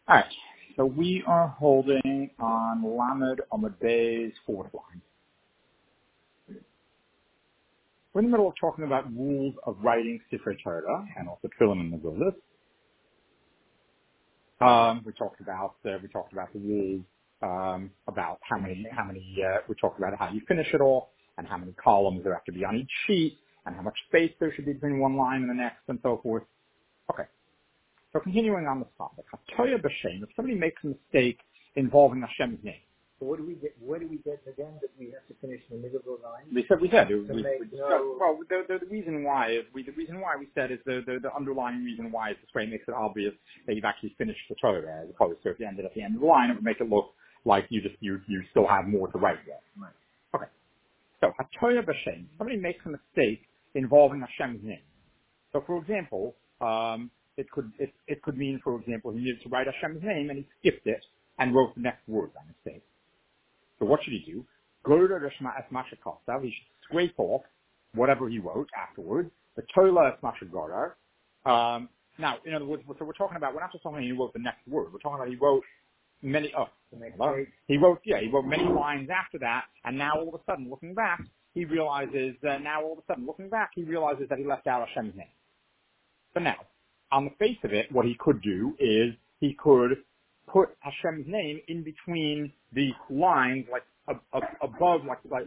All right. So we are holding on Lamed Amadei's fourth line. We're in the middle of talking about rules of writing Sifrei Torah and also Tefillin and Megillah. We talked about the rules about how many. We talked about how you finish it all and how many columns there have to be on each sheet and how much space there should be between one line and the next and so forth. Okay. So continuing on this topic, Hatoya B'Shem, if somebody makes a mistake involving Hashem's name. So what do we get again? That we have to finish in the middle of the line? We said. Well, the reason why we said is the underlying reason why is this way makes it obvious that you've actually finished the Torah as opposed to if you ended at the end of the line, it would make it look like you still have more to write yet. Right. Okay. So Hatoya B'Shem, somebody makes a mistake involving Hashem's name. So for example, it could mean, for example, he needed to write Hashem's name and he skipped it and wrote the next word by mistake. So what should he do? Go to the Shema Es Masha Kosav. He should scrape off whatever he wrote afterwards. The Tola Es Masha Gorar. Now, in other words, so we're not just talking about he wrote the next word. We're talking about he wrote many, he wrote many lines after that, and now all of a sudden, looking back, he realizes that he left out Hashem's name. So now, on the face of it, what he could do is he could put Hashem's name in between the lines, like above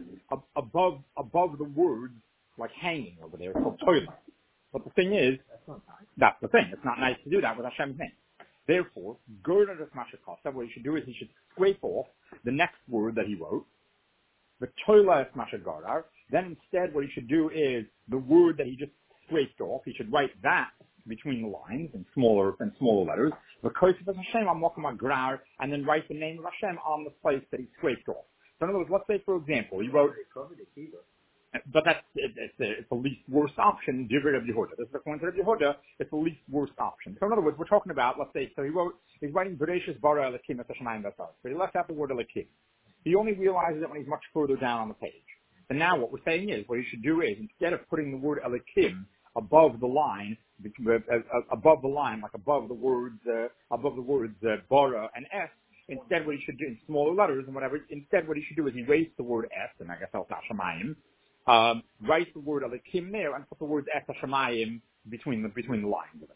the words, like hanging over there. It's called toilet. But the thing is, that's the thing. It's not nice to do that with Hashem's name. Therefore, go to this Masha what he should do is he should scrape off the next word that he wrote, the toilet Masha Garar. Then instead, what he should do is the word that he just scraped off, he should write that between the lines in smaller letters, the Kosef of Hashem on Mokum Agrar, and then write the name of Hashem on the place that he scraped off. So in other words, let's say for example, he wrote, but it's the least worst option, Divrei of Yehuda. This is according to Yehuda, it's the least worst option. So in other words, we're talking about, let's say, so he's writing Bereshis Bara Elakim et Hashemayim V'Aretz, but he left out the word Elakim. He only realizes it when he's much further down on the page. And now what we're saying is, what he should do is, instead of putting the word Elakim above the line, like above the words bara and s. Instead, what he should do in smaller letters and whatever. Instead, what he should do is erase the word s, and I guess El Hashemayim. Write the word Alekim there and put the word es Hashemayim between the lines over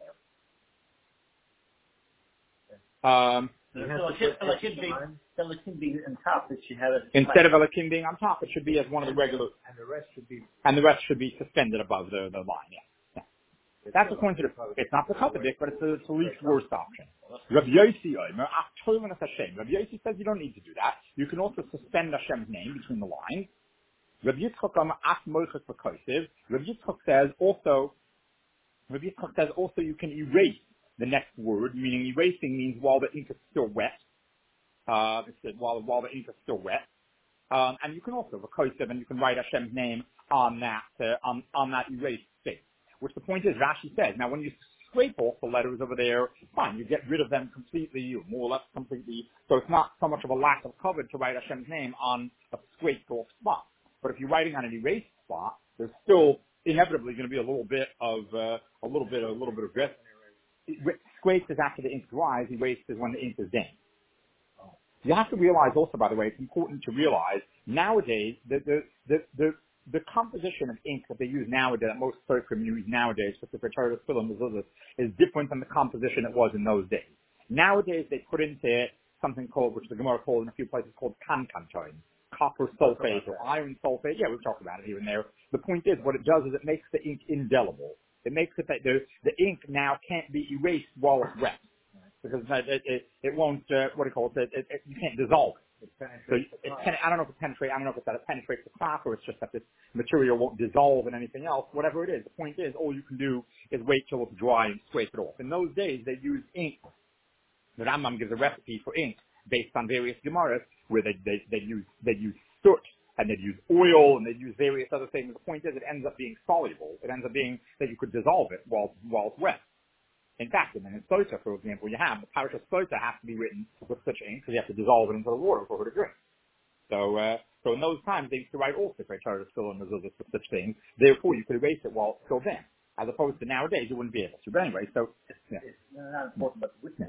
there. Alekim being on top, it should have it. Instead of Alekim being on top, it should be as one of the regular. And the rest should be suspended above the line. Yeah. That's according to it's not the Kodedik, but it's the least worst option. Rabbi Yossi says you don't need to do that. You can also suspend Hashem's name between the lines. Rabbi Yitzchak says also you can erase the next word, meaning erasing means while the ink is still wet. While the ink is still wet. And you can also and you can write Hashem's name on that erased space. Which the point is, Rashi says, now when you scrape off the letters over there, fine, you get rid of them completely, or more or less completely, so it's not so much of a lack of cover to write Hashem's name on a scraped off spot. But if you're writing on an erased spot, there's still inevitably going to be a little bit of risk. Scraped is after the ink dries, erased is when the ink is damp. You have to realize also, by the way, it's important to realize nowadays the composition of ink that they use nowadays, that most Tzorchim use nowadays, for Torah, Tefillin, Mezuzah, is different than the composition it was in those days. Nowadays, they put into it something called, which the Gemara calls in a few places, called kankantoin, copper sulfate or iron sulfate. Yeah, we've talked about it here and there. The point is, what it does is it makes the ink indelible. It makes it that the ink now can't be erased while it's wet. Because it won't, you can't dissolve it. I don't know if it penetrates. I don't know if it's that it penetrates the cloth or it's just that this material won't dissolve in anything else. Whatever it is, the point is, all you can do is wait till it's dry and scrape it off. In those days, they used ink. The Rambam gives a recipe for ink based on various Gemaras where they use soot and they'd use oil and they'd use various other things. The point is, it ends up being soluble. It ends up being that you could dissolve it while it's wet. In fact, in Sota, for example, you have the Parashat Sota has to be written with such ink because you have to dissolve it into the water for her to drink. So in those times, they used to write all Sifrei Torah still in Mezuzah for such things. Therefore, you could erase it while it's still damp. As opposed to nowadays, you wouldn't be able to. But anyway, so it's not important, but with ink.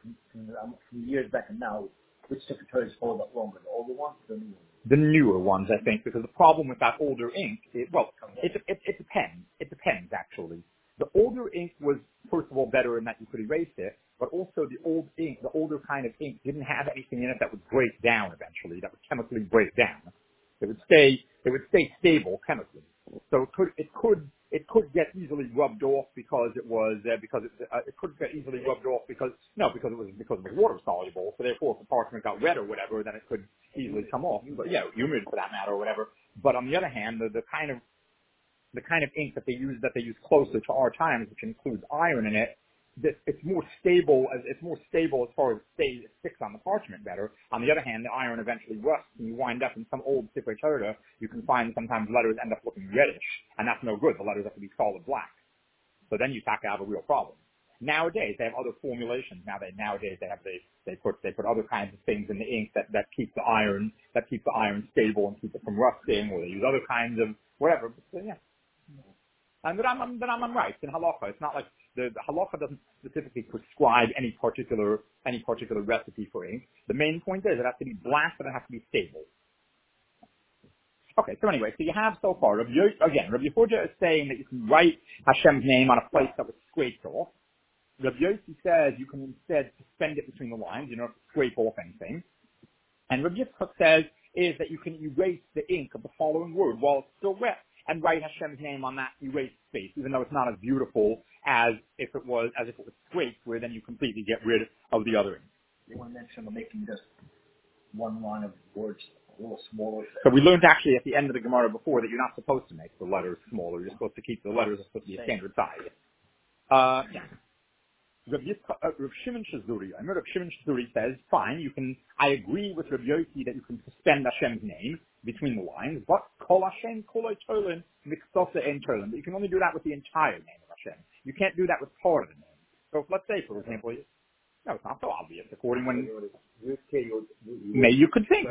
from years back and now, which secretaries hold up longer, the older ones or the new ones? The newer ones, I think, because the problem with that older ink, it depends. It depends, actually. The older ink was, first of all, better in that you could erase it, but also the old ink, the older kind of ink, didn't have anything in it that would break down eventually, that would chemically break down. It would stay stable chemically. So it could get easily rubbed off because it could get easily rubbed off because it was water soluble. So therefore, if the parchment got red or whatever, then it could easily come off. But yeah, humid for that matter or whatever. But on the other hand, the kind of ink that they use closer to our times, which includes iron in it, it's more stable as far as it sticks on the parchment better. On the other hand, the iron eventually rusts, and you wind up in some old Sefer Torah, you can find sometimes letters end up looking reddish, and that's no good. The letters have to be solid black. So then you start to have a real problem. Nowadays they have other formulations. Nowadays they put other kinds of things in the ink that keep the iron stable and keep it from rusting, or they use other kinds of whatever. But, yeah. And then I'm right in halacha. It's not like the halacha doesn't specifically prescribe any particular recipe for ink. The main point is it has to be black, but it has to be stable. Okay, so anyway, so you have so far Rabbi Yehuda is saying that you can write Hashem's name on a place that was scraped off. Rabbi Yossi says you can instead suspend it between the lines. You don't have to scrape off anything. And Rabbi Yitzchak says is that you can erase the ink of the following word while it's still wet, and write Hashem's name on that erased space, even though it's not as beautiful as if it was scraped, where then you completely get rid of the other ink. You want to mention making just one line of words a little smaller. So we learned actually at the end of the Gemara before that you're not supposed to make the letters smaller. You're supposed to keep the letters supposed to be a standard size. Yeah. Rav Shimon Shazuri. I remember Rav Shimon Shazuri says, fine, I agree with Rav Yossi that you can suspend Hashem's name between the lines, but Kol Hashem, Kol Tolan, Miksosa and Tolan. But you can only do that with the entire name of Hashem. You can't do that with part of the name. So if, let's say, for example, no, it's not so obvious. According when, you could think,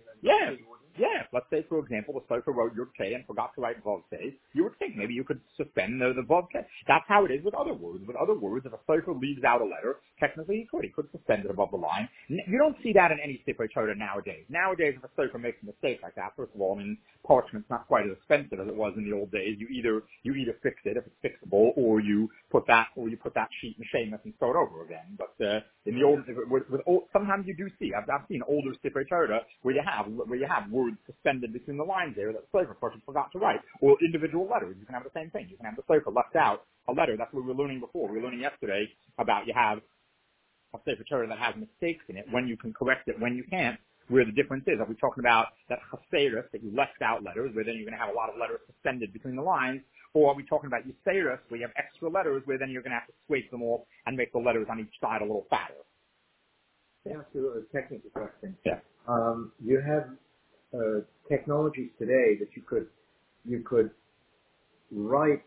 let's say, for example, the Sofer wrote Yud K and forgot to write Vav K. You would think maybe you could suspend the Vav K. That's how it is with other words. With other words, if a Sofer leaves out a letter, technically he could suspend it above the line. You don't see that in any Sefer Torah nowadays. Nowadays, if a Sofer makes a mistake like that, first of all, I mean, parchment's not quite as expensive as it was in the old days. You either fix it if it's fixable, or you put that sheet in Shemus and start over again. But in the old, sometimes you do see. I've seen older Sefer Torah where you have words suspended between the lines there that the Sofer person forgot to write, or individual letters. You can have the same thing. You can have the Sofer left out a letter. That's what we were learning before. We were learning yesterday about you have a Sefer Torah that has mistakes in it, when you can correct it, when you can't, where the difference is. Are we talking about that chaserus, that you left out letters, where then you're going to have a lot of letters suspended between the lines, or are we talking about yuserus, where you have extra letters, where then you're going to have to scrape them off and make the letters on each side a little fatter? Let me ask you a technical question. Yeah. You have technologies today that you could write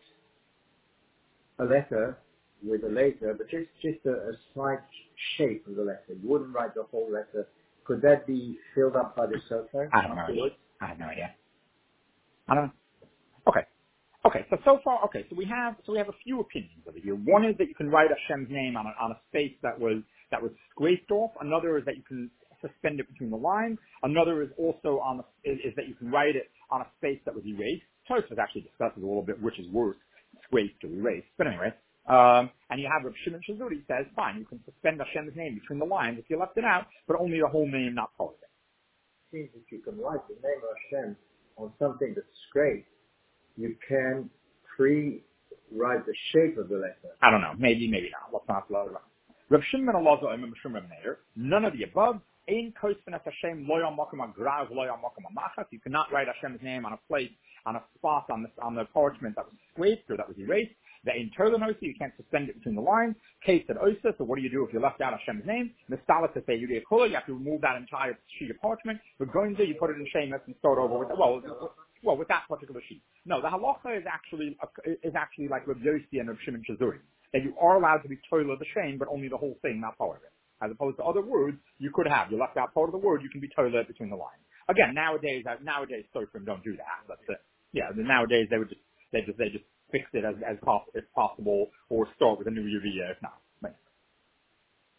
a letter with a laser, but just a slight shape of the letter. You wouldn't write the whole letter. Could that be filled up by the software? I have no idea. I don't know. Okay. So far, so we have a few opinions of it here. One is that you can write Hashem's name on a space that was scraped off. Another is that you can suspend it between the lines. Another is also is that you can write it on a space that was erased. Tosfos actually discusses a little bit which is worse, scraped or erased. But anyway, and you have Rav Shimon Shazuri says, fine, you can suspend Hashem's name between the lines if you left it out, but only the whole name, not part of it. It seems that you can write the name of Hashem on something that's scraped. You can pre-write the shape of the letter. I don't know. Maybe not. Let's not blow it around. Rav Shimon Elazar, Rav Shimon Meir, none of the above. Ein koisfen es Hashem lo yamakom agrav lo yamakom amachas. You cannot write Hashem's name on a place, on a spot on the parchment that was scraped or that was erased. The ein terlanosi, you can't suspend it between the lines. Case at oisa. So what do you do if you left out Hashem's name? Mistala to say you have to remove that entire sheet of parchment. But going to you put it in Shemus and start over with well, with that particular sheet. No, the halacha is actually like Rav Yossi and Rav Shimon Shazuri, that you are allowed to be toilet the shame, but only the whole thing, not part of it. As opposed to other words, you could have. You left out part of the word, you can be toilet between the lines. Again, nowadays Sofrim don't do that. But nowadays they just fix it as possible, or start with a new UV if not.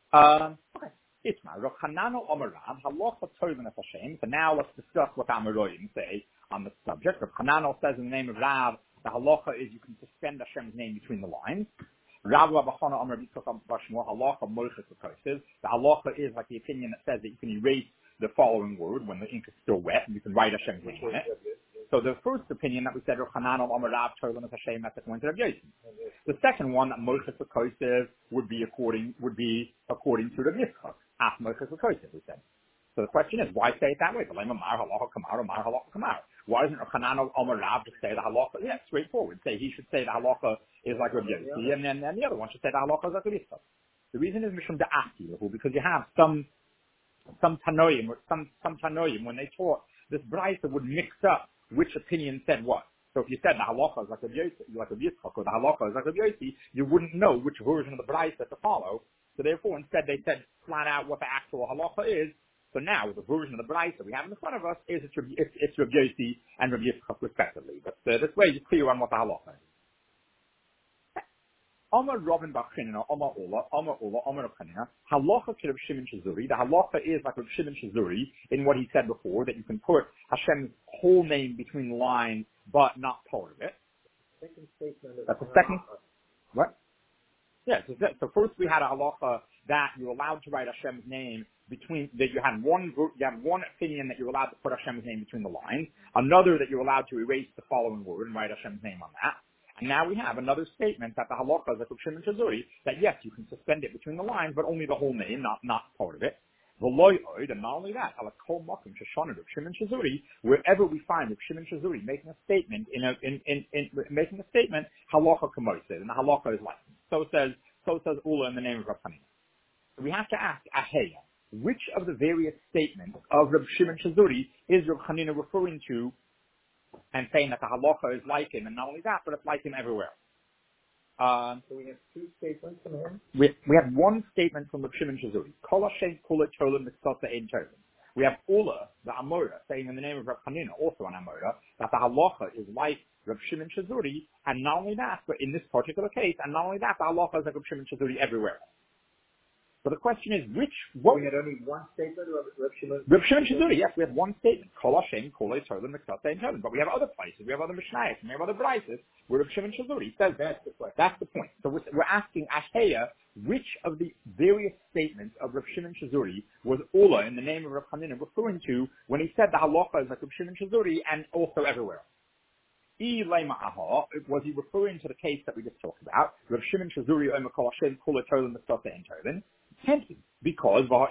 Okay. Itma, Rav Hanano Omarav, Halacha Toven Hashem. So now let's discuss what Amoraim say on the subject. Rav Hanano says in the name of Rav, the halacha is you can suspend Hashem's name between the lines. Rav Rabachana Amar B'Tukam Bashmor Halacha Moichet L'Kosev. The halacha is like the opinion that says that you can erase the following word when the ink is still wet, and you can write Hashem's name on it. So the first opinion that we said, Rav Hanano Amar Rav Toven Hashem, that's according to Rav Yossi. The second one, that Moichet L'Kosev, would be according to Rav Yitzchak. Af Moichet L'Kosev, we said. So the question is, why say it that way? Why doesn't Rav Hanano Amar Rav just say the halacha? Yeah, straightforward. Say he should say the halacha is like Rav Yossi, and then the other one should say the halacha is like Rav Yitzchak. The reason is Mishum Da'ati, because you have some Tanoim when they taught this Brisa would mix up which opinion said what. So if you said the halacha is like Rav Yitzchak, or the halacha is like Rav Yossi, you wouldn't know which version of the Brisa to follow. So therefore, instead they said flat out what the actual halacha is. So now, the version of the Brisa we have in front of us is it's Rav Yossi and Rav Yitzchak respectively. But this way you're clear on what the halacha is. Amar Robin Bachinina, Amar Ola, Amar Bachinina, halacha to Rav Shimon Shazuri. The halacha is like Rav Shimon Shazuri in what he said before, that you can put Hashem's whole name between the lines, but not part of it. Second statement. That's the second. What? Yeah, so first we had a halacha that you're allowed to write Hashem's name between, that you have one opinion that you're allowed to put Hashem's name between the lines, another that you're allowed to erase the following word and write Hashem's name on that. And now we have another statement that the halacha is like Shimon Shazuri, that yes, you can suspend it between the lines, but only the whole name, not part of it. And not only that, wherever we find Shimon Shazuri making a statement making a statement, halacha kamosid, and the halacha is like so says Ula in the name of Rav Hanina. So we have to ask Aheya, which of the various statements of Rav Shimon Shazuri is Rav Hanina referring to, and saying that the halacha is like him, and not only that, but it's like him everywhere. So we have two statements from him. We have one statement from Rav Shimon Shazuri. Kol Hashem kula tolim mitzvah ein tolim. We have Ula, the Amora, saying in the name of Rav Hanina, also an Amora, that the halacha is like Rav Shimon Shazuri, and not only that, but in this particular case, and not only that, the halacha is like Rav Shimon Shazuri everywhere. So the question is, we had only one statement of Rav Shimon? Rav Shimon Shazuri, yes, we have one statement. Kol Hashem kula tolim mitzvah ein tolim. But we have other places, we have other Mishnayos, and we have other Brises, where Rav Shimon Shazuri says that's the point. That's the point. So we're asking Asheya, which of the various statements of Rav Shimon Shazuri was Ula in the name of Rav Hanina referring to when he said the halacha is like Rav Shimon Shazuri and also everywhere? Was he referring to the case that we just talked about? Rav Shimon Shazuri Omer Kol Hashem Kula Tolan Mitzvah Ein Tolan. Can't be, because so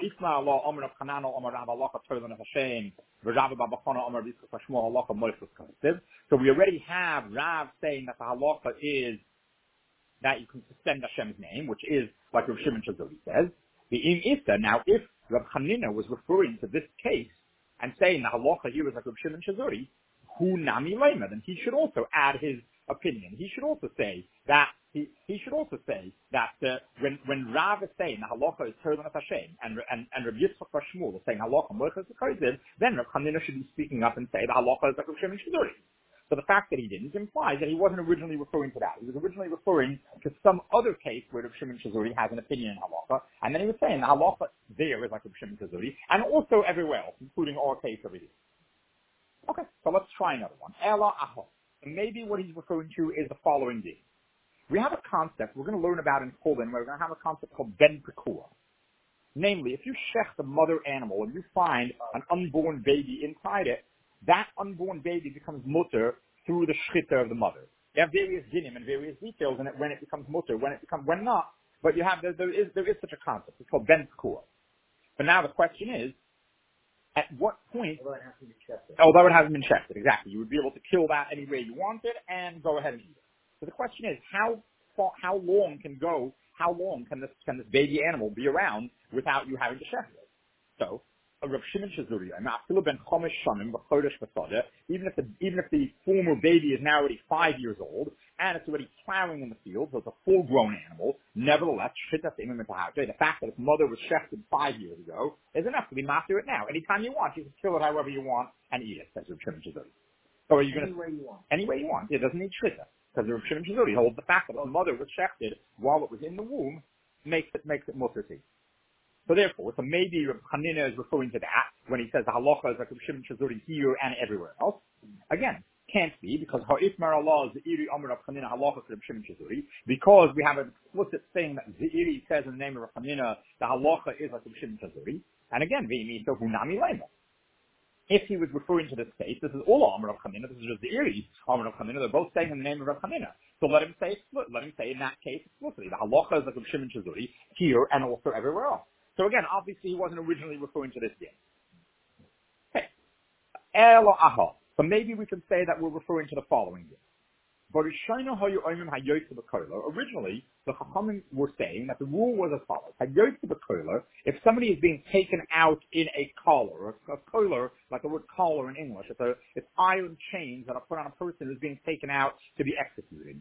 we already have Rav saying that the halacha is that you can suspend Hashem's name, which is like Rav Shimon Shazuri says. Now, if Rav Hanina was referring to this case and saying the halacha here is like Rav Shimon Shazuri, hu nami lema, then he should also add his opinion. He should also say that when Rav is saying the halacha is Tolan Hashem and Rav Yitzchak Bar Shmuel is saying halacha moichas l'kosev, then Rav Hanina should be speaking up and say the halacha is like Rav Shimon Shazuri. So the fact that he didn't implies that he wasn't originally referring to that. He was originally referring to some other case where Rav Shimon Shazuri has an opinion in halacha, and then he was saying the halacha there is like Rav Shimon Shazuri, and also everywhere else, including our case over here. Okay, so let's try another one. Ela aho. And maybe what he's referring to is the following thing. We have a concept we're going to learn about in Poland, where we're going to have a concept called ben pekua. Namely, if you shech the mother animal and you find an unborn baby inside it, that unborn baby becomes mutter through the shchita of the mother. You have various dinim and various details in it when it becomes mutter, when not. But you have there is such a concept. It's called ben pekua. But now the question is, at what point? Although it hasn't been checked, exactly. You would be able to kill that any way you wanted and go ahead and eat it. So the question is, how long can this baby animal be around without you having to check it? So, Rav Shimon Shazuri, even if the former baby is now already 5 years old and it's already plowing in the field, so it's a full-grown animal, nevertheless, the fact that its mother was shechted 5 years ago is enough to be master it now. Anytime you want, you can kill it however you want and eat it, says Rav Shimon Shazuri. So are you going to? Any way you want. It doesn't need shchita. Because Rav Shimon Shazuri holds the fact that the mother was shechted while it was in the womb makes it mutter to eat. So therefore, so maybe Reb Chanina is referring to that when he says the halacha is like Reb Shimon Shazuri here and everywhere else. Again, can't be, because Ha'ifmar Allah is the Iri Amr of Chanina halacha to Reb Shimon Shazuri, because we have an explicit thing that Zeiri says in the name of Reb Chanina, the halacha is like Reb Shimon Shazuri. And again, V'imi so Hunami Lema. If he was referring to this case, this is all Amr of Chanina, this is just the Iri Amr of Chanina, they're both saying in the name of Reb Chanina. So let him say in that case explicitly, the halacha is like Reb Shimon Shazuri here and also everywhere else. So again, obviously he wasn't originally referring to this din. Okay. Elo aha. So maybe we can say that we're referring to the following din. Originally, the Chachamim were saying that the rule was as follows. If somebody is being taken out in a collar, a collar, like the word collar in English, it's iron chains that are put on a person who's being taken out to be executed.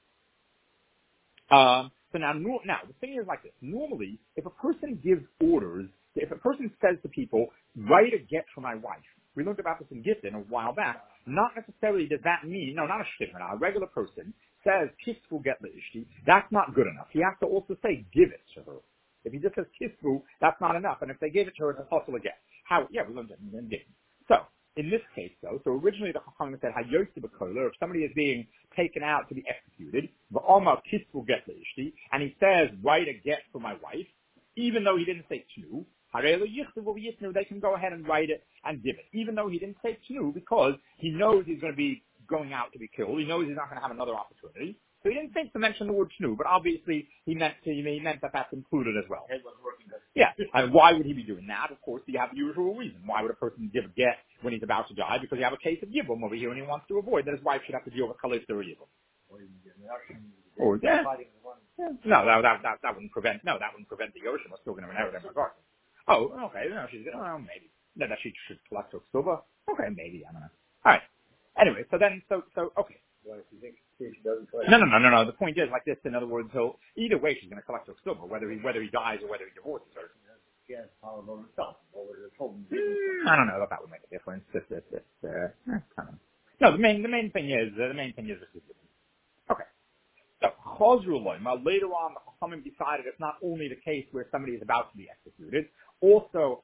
So now the thing is like this. Normally, if a person gives orders, if a person says to people, write a get for my wife, we learned about this in Gittin a while back, not necessarily does that mean, no, not a shipment, a regular person says, kisfu get leishti, that's not good enough. He has to also say, give it to her. If he just says kisfu, that's not enough. And if they gave it to her, it's a hustle again. How? Yeah, we learned it in Gittin. So, in this case though, so originally the Chachamim said, hayosi b'koler, if somebody is being taken out to be executed, v'omar kisfu get leishti, and he says, write a get for my wife, even though he didn't say tnu, they can go ahead and write it and give it, even though he didn't say tnu, because he knows he's going to be going out to be killed. He knows he's not going to have another opportunity. So he didn't think to mention the word tnu, but obviously he meant that that's included as well. Yeah. And why would he be doing that? Of course, you have the usual reason. Why would a person give a get when he's about to die? Because you have a case of yibum over here, and he wants to avoid that his wife should have to deal with kalis or yibum. Or yeah. No, that wouldn't prevent. No, that wouldn't prevent the Yoshim. We're still going to inherit them regardless. Oh, okay. No, she's maybe. No, that she should collect her silver. Okay, maybe. I don't know. All right. Anyway, so okay. Well, if you think she doesn't collect. No. The point is like this. In other words, either way, she's going to collect her silver, whether he dies or whether he divorces her. Yes, power over himself. I don't know if that would make a difference. I don't know. No, the main thing is this is okay. So, later on, the Chachamim decided it's not only the case where somebody is about to be executed, also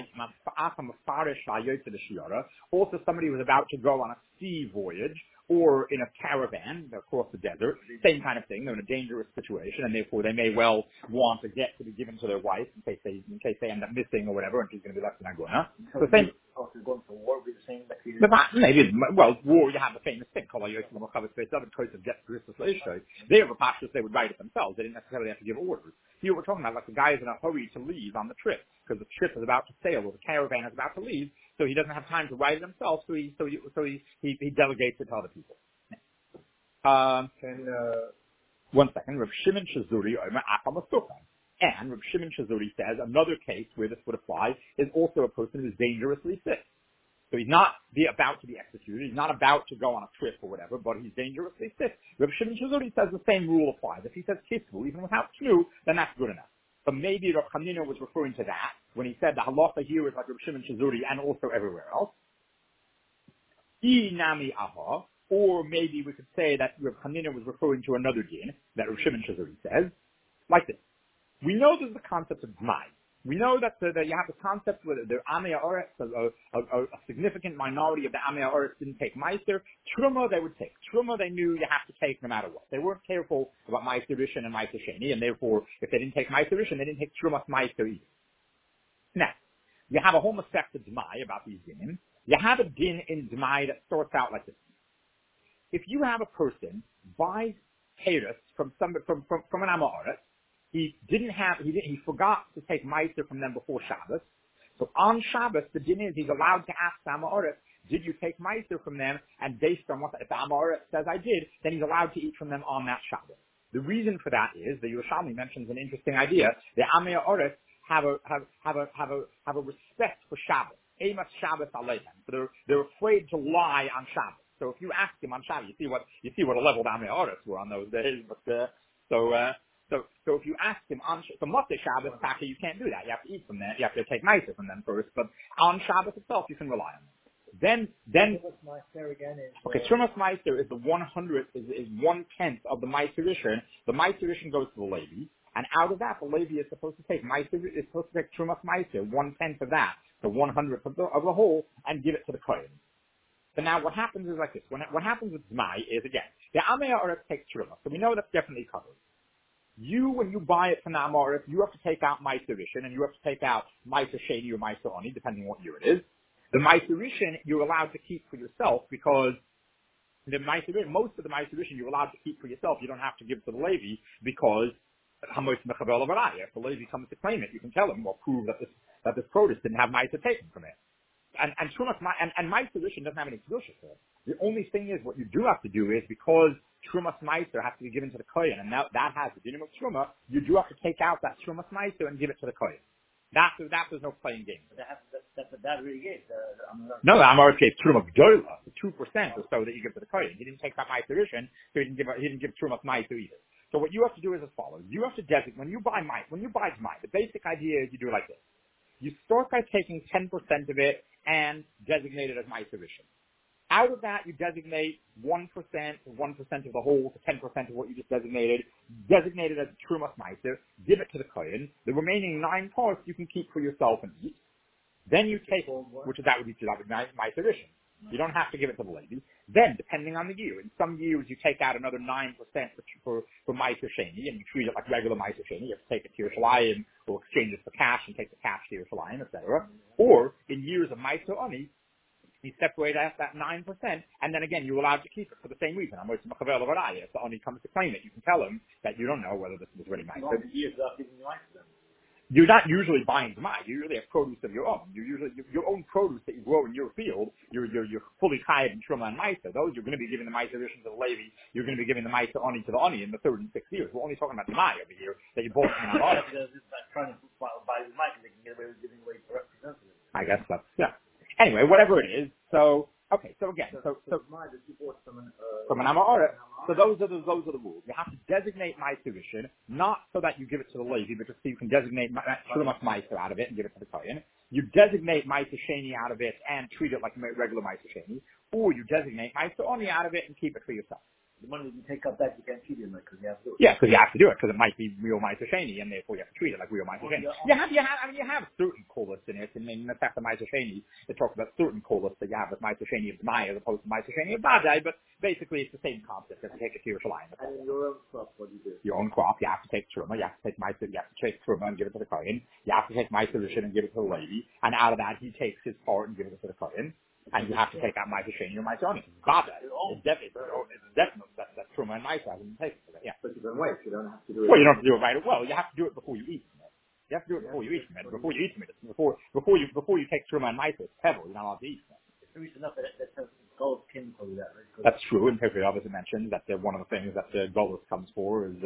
somebody was about to go on a sea voyage or in a caravan across the desert, same kind of thing. They're in a dangerous situation, and therefore they may well want a get to be given to their wife in case they end up missing or whatever, and she's going to be left in Agona. So same. If you're going to war, would be the same. Maybe, well, war, you have the famous thing called Yosim Mochavis Beis David, Kois of Get Christus Leishtoi. They have a pashtus, they would write it themselves. They didn't necessarily have to give orders. Here we're talking about like the guy is in a hurry to leave on the trip because the ship is about to sail or the caravan is about to leave, so he doesn't have time to write it himself. So he delegates it to other people. One second, Rav Shimon Shazuri Omer Acham Asukhan. And Rav Shimon Shazuri says another case where this would apply is also a person who's dangerously sick. So he's not about to be executed. He's not about to go on a trip or whatever, but he's dangerously sick. Rav Shimon Shazuri says the same rule applies. If he says kisvu, even without tnu, then that's good enough. But maybe Rav Chanina was referring to that when he said the halacha here is like Rav Shimon Shazuri and also everywhere else. Nami aha. Or maybe we could say that Rav Chanina was referring to another din that Rav Shimon Shazuri says, like this. We know there's the concept of Zmai. We know that you have the concept where the Amei Haaretz, a significant minority of the Amei Haaretz didn't take Meiser. Truma they would take. Truma they knew you have to take no matter what. They weren't careful about Meiser Rishon and Meiser Sheni, and therefore, if they didn't take Meiser Rishon, they didn't take Trumas Meiser either. Now, you have a whole masech of Zmai about these dinim. You have a din in Zmai that starts out like this. If you have a person buys Teres from an Amei Haaretz, he forgot to take Meiser from them before Shabbos. So on Shabbos, the din is he's allowed to ask the Amei Haaretz, did you take Meiser from them? And based on what the Amei Haaretz says I did, then he's allowed to eat from them on that Shabbos. The reason for that is, the Yerushalmi mentions an interesting idea. The Amei Haaretz have a respect for Shabbos. Eimas Shabbos Aleichem. So they're afraid to lie on Shabbos. So if you ask him on Shabbos, you see what a level the Amei Haaretz were on those days. But So if you ask him on Motzei Shabbos, you can't do that. You have to eat from them. You have to take Meiser from them first. But on Shabbos itself, you can rely on them. Then Trumas Meiser is the 100th is 1/10 of the Meiser Rishon. The Meiser Rishon goes to the Levi. And out of that, the Levi is supposed to take Trumas Meiser, 1/10 of that, the 1/100th of the whole, and give it to the Kohen. So now what happens is like this. What happens with Zmai is, again, the Amei Ha'aretz takes Truma. So we know that's definitely covered. When you buy it from the Amoris, you have to take out Meiser Rishon, and you have to take out Meiser Sheni or Meiser Oni, depending on what year it is. The Meiser Rishon you're allowed to keep for yourself because most of the Meiser Rishon you're allowed to keep for yourself. You don't have to give it to the Levi because if the Levi comes to claim it, you can tell him or prove that this produce didn't have Meiser taken from it. And Meiser Rishon doesn't have any kedusha for it. The only thing is, what you do have to do is, because Trumas Meiser has to be given to the Kohen, and that has the dinim of Truma, you do have to take out that Trumas Meiser and give it to the Kohen. That there's no playing game. That's what that really gave. No, the Amar gave Truma Gdola, the 2% or so that you give to the Kohen. He didn't take that Meiser Rishon, so he didn't give Trumas Meiser either. So what you have to do is as follows. You have to designate, when you buy Zmai, the basic idea is you do it like this. You start by taking 10% of it and designate it as Meiser Rishon. Out of that, you designate 1% or 1% of the whole to 10% of what you just designated. Designate it as Trumas Meiser. Give it to the Kohen. The remaining 9 parts you can keep for yourself and eat. Then you take, that would be Meiser Rishon. You don't have to give it to the lady. Then, depending on the year, in some years you take out another 9% for Meiser Sheni, and you treat it like regular Meiser Sheni. You have to take it to Yerushalayim, or exchange it for cash and take the cash to Yerushalayim, etc. Or, in years of Meiser Oni, you separate out that 9%, and then again, you're allowed to keep it for the same reason. If the Oni comes to claim it, you can tell him that you don't know whether this was really Meiser. You're not usually buying Zmai. You usually have produce of your own. Your own produce that you grow in your field. You're fully chayav in Truma and Meiser. Those you're going to be giving the Meiser Rishon to the Levi. You're going to be giving the Meiser Oni to the Oni in the 3rd and 6th years. We're only talking about Zmai over here that you bought from the Trying to buy Zmai because they can get away with giving away representatives. I guess that's, yeah. Anyway, whatever it is. So again, so Zmai that you bought from an Amar. So those are the rules. You have to designate Meiser Rishon, not so that you give it to the Levi, but just so you can designate Trumas Meiser out of it and give it to the Kohen. You designate Meiser Sheni out of it and treat it like regular Meiser Sheni, or you designate Meiser Oni out of it and keep it for yourself. The money that you take up that you can't treat it like, because you have to do it. Yeah, because you have to do it, because it might be real Meiser Sheni, and therefore you have to treat it like real Meiser Sheni. You have certain kolas in it, and in the fact of Meiser Sheni, it talks about certain kolas that you have with Meiser Sheni of Zmai as opposed to Meiser Sheni of Badai, but basically it's the same concept. You have to take it to Yerushalayim. And in your own crop, what do you do? Your own crop, you have to take Truma, you have to take Meiser, you have to take Truma and give it to the Kohen, you have to take Meiser Rishon and give it to the Levi, and out of that he takes his part and gives it to the Kohen. And you have to take out Meiser Sheni or Meiser Oni. It's definitely that Truma and Meiser hasn't been taken for that. Yeah. But you don't wait. You don't have to do it. Well, you don't have to do it right away. Well, you have to do it before you eat from it. You have to do it before you eat from it. Before you eat from it, before you take Truma and Meiser, it's pebble. You're not allowed to eat from it. It's enough that gold chemical with that, right? That's true. And Pirkei Avos mentioned that one of the things that the Golus comes for is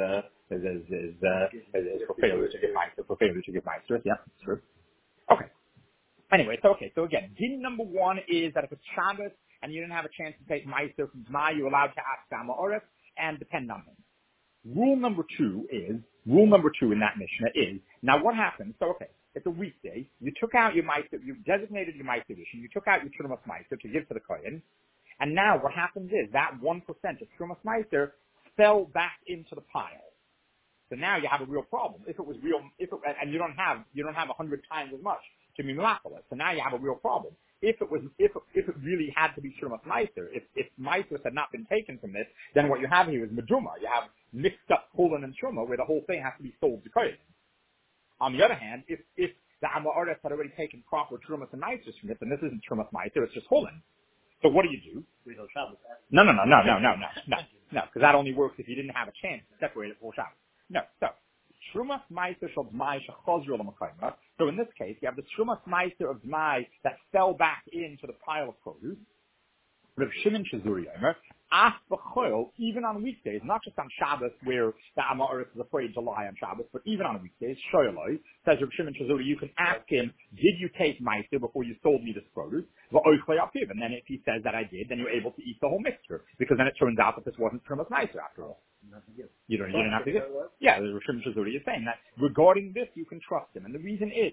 for failure to give Meiser. Yeah, that's true. Okay. Anyway, so again, din number 1 is that if it's Shabbos and you didn't have a chance to take Meiser from Zmai, you're allowed to ask Gama Oref and depend on him. Rule number 2 in that Mishnah is, now what happens, so okay, it's a weekday, you took out your Meiser, you designated your Meiser Rishon, you took out your Trumas Meiser to give to the Kohen, and now what happens is that 1% of Trumas Meiser fell back into the pile. So now you have a real problem. If it was real, and you don't have 100 times as much to be miraculous. So now you have a real problem. If it really had to be Trumas Meiser, if Meiser had not been taken from this, then what you have here is Meduma. You have mixed up Chulin and Truma, where the whole thing has to be sold to Kohen. On the other hand, if the Amoris had already taken proper Trumas and Meisers from it, then this isn't Trumas Meiser, it's just Chulin. So what do? No, because that only works if you didn't have a chance to separate it for Shabbos. No, so Trumas Meiser shel Zmai shechazru l'makayma. So in this case, you have the Trumas Meiser of Zmai that fell back into the pile of produce. Rav Shimon Shazuri Yomer, Af b'choil, even on weekdays, not just on Shabbos where the Amoris is afraid to lie on Shabbos, but even on weekdays, Shoyloi, says Rav Shimon Shazuri, you can ask him, did you take Meiser before you sold me this produce? And then if he says that I did, then you're able to eat the whole mixture, because then it turns out that this wasn't Trumas Meiser after all. You don't have to give. Yeah, the Rav Shimon Shazuri is saying that regarding this, you can trust him, and the reason is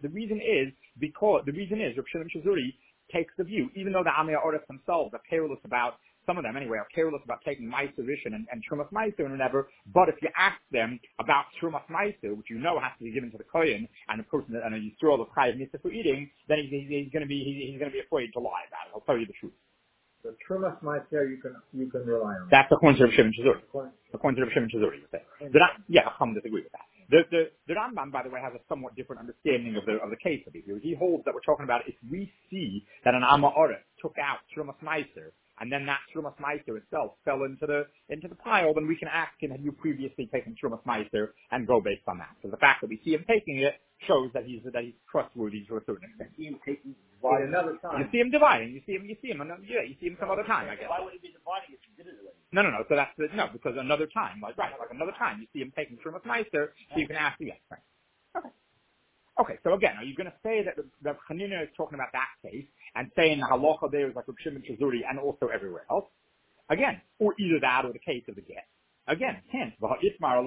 Rav Shimon Shazuri takes the view, even though the Amei Oref themselves are careless about some of them anyway, are careless about taking Meiser Rishon and Trumas Meiser and whatever. But if you ask them about Trumas Meiser, which you know has to be given to the Kohen, and the person that, and you throw the Chayav Mitzvah for eating, then he's going to be afraid to lie about it. He'll tell you the truth. The Trumas Meiser you can rely on. That's according to Rav Shimon Chazuri. According to Rav Shimon Chazuri, you say. Chacham disagree with that. The Rambam, by the way, has a somewhat different understanding of the case of it. He holds that we're talking about if we see that an Amma Oret took out Trumas Meiser, and then that Trumas Meiser itself fell into the pile, then we can ask him, have you previously taken Trumas Meiser, and go based on that. So the fact that we see him taking it shows that he's trustworthy to a certain extent. You see him taking another time. You see him dividing. You see him some other time, I guess. Why would he be dividing if he did it already? No. So that's because another time, like another time, you see him taking Trumas Meiser, so you can ask him, yes, right. Okay, so again, are you going to say that Rav Chanina is talking about that case and saying the halacha there is like Rav Shimon Chazuri and also everywhere else? Again, or either that or the case of the get. Again, hence, we find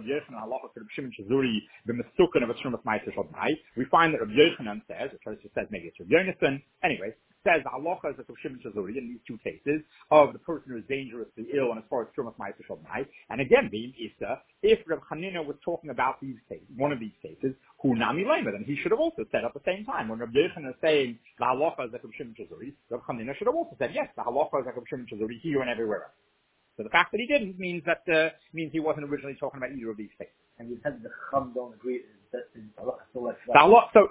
that Rav Yochanan says, or says maybe it's Rav Yonason, anyway, says the halacha is Rav Shimon Chazuri in these two cases of the person who is dangerously ill and as far as Trumas Meiser Shodmai. And again, being Issa, if Rav Chanina was talking about these cases, one of these cases, who Nami Lema, then he should have also said at the same time. When Rav Yochanan is saying the halacha is Rav Shimon Chazuri, Rav Chanina should have also said, yes, the halacha is Rav Shimon Chazuri here and everywhere else. So the fact that he didn't means he wasn't originally talking about either of these cases. And you said the Chum don't agree that in halacha still like that.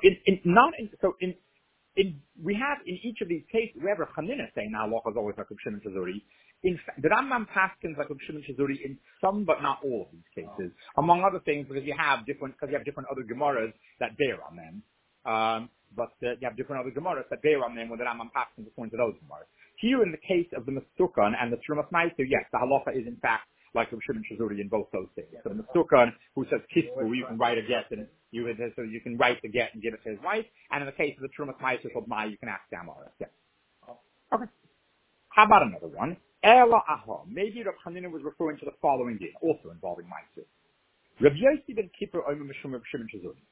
We have in each of these cases, we have a Chanina saying now halacha is always like Rav Shimon Chazuri. In fact, the Rambam paskins like Rav Shimon Chazuri in some but not all of these cases, among other things because you have different other Gemaras that bear on them. You have different other Gemaras that bear on them when the Rambam paskins according to those Gemaras. Here in the case of the Mesukan and the Trumas Meiser, yes, the halacha is in fact like Rav Shimon Chazuri in both those cases. So the Mesukan, who says Kisbu, you can write a get and you can write the get and give it to his wife, and in the case of the Trumas Meiser Shodmai, you can ask Damara. Yes. Okay. How about another one? Ela Aha. Maybe Rav Chanina was referring to the following day, also involving Meiser. Rav Yossi ben Kippur Omer Mishum Rav Shimon Chazuri.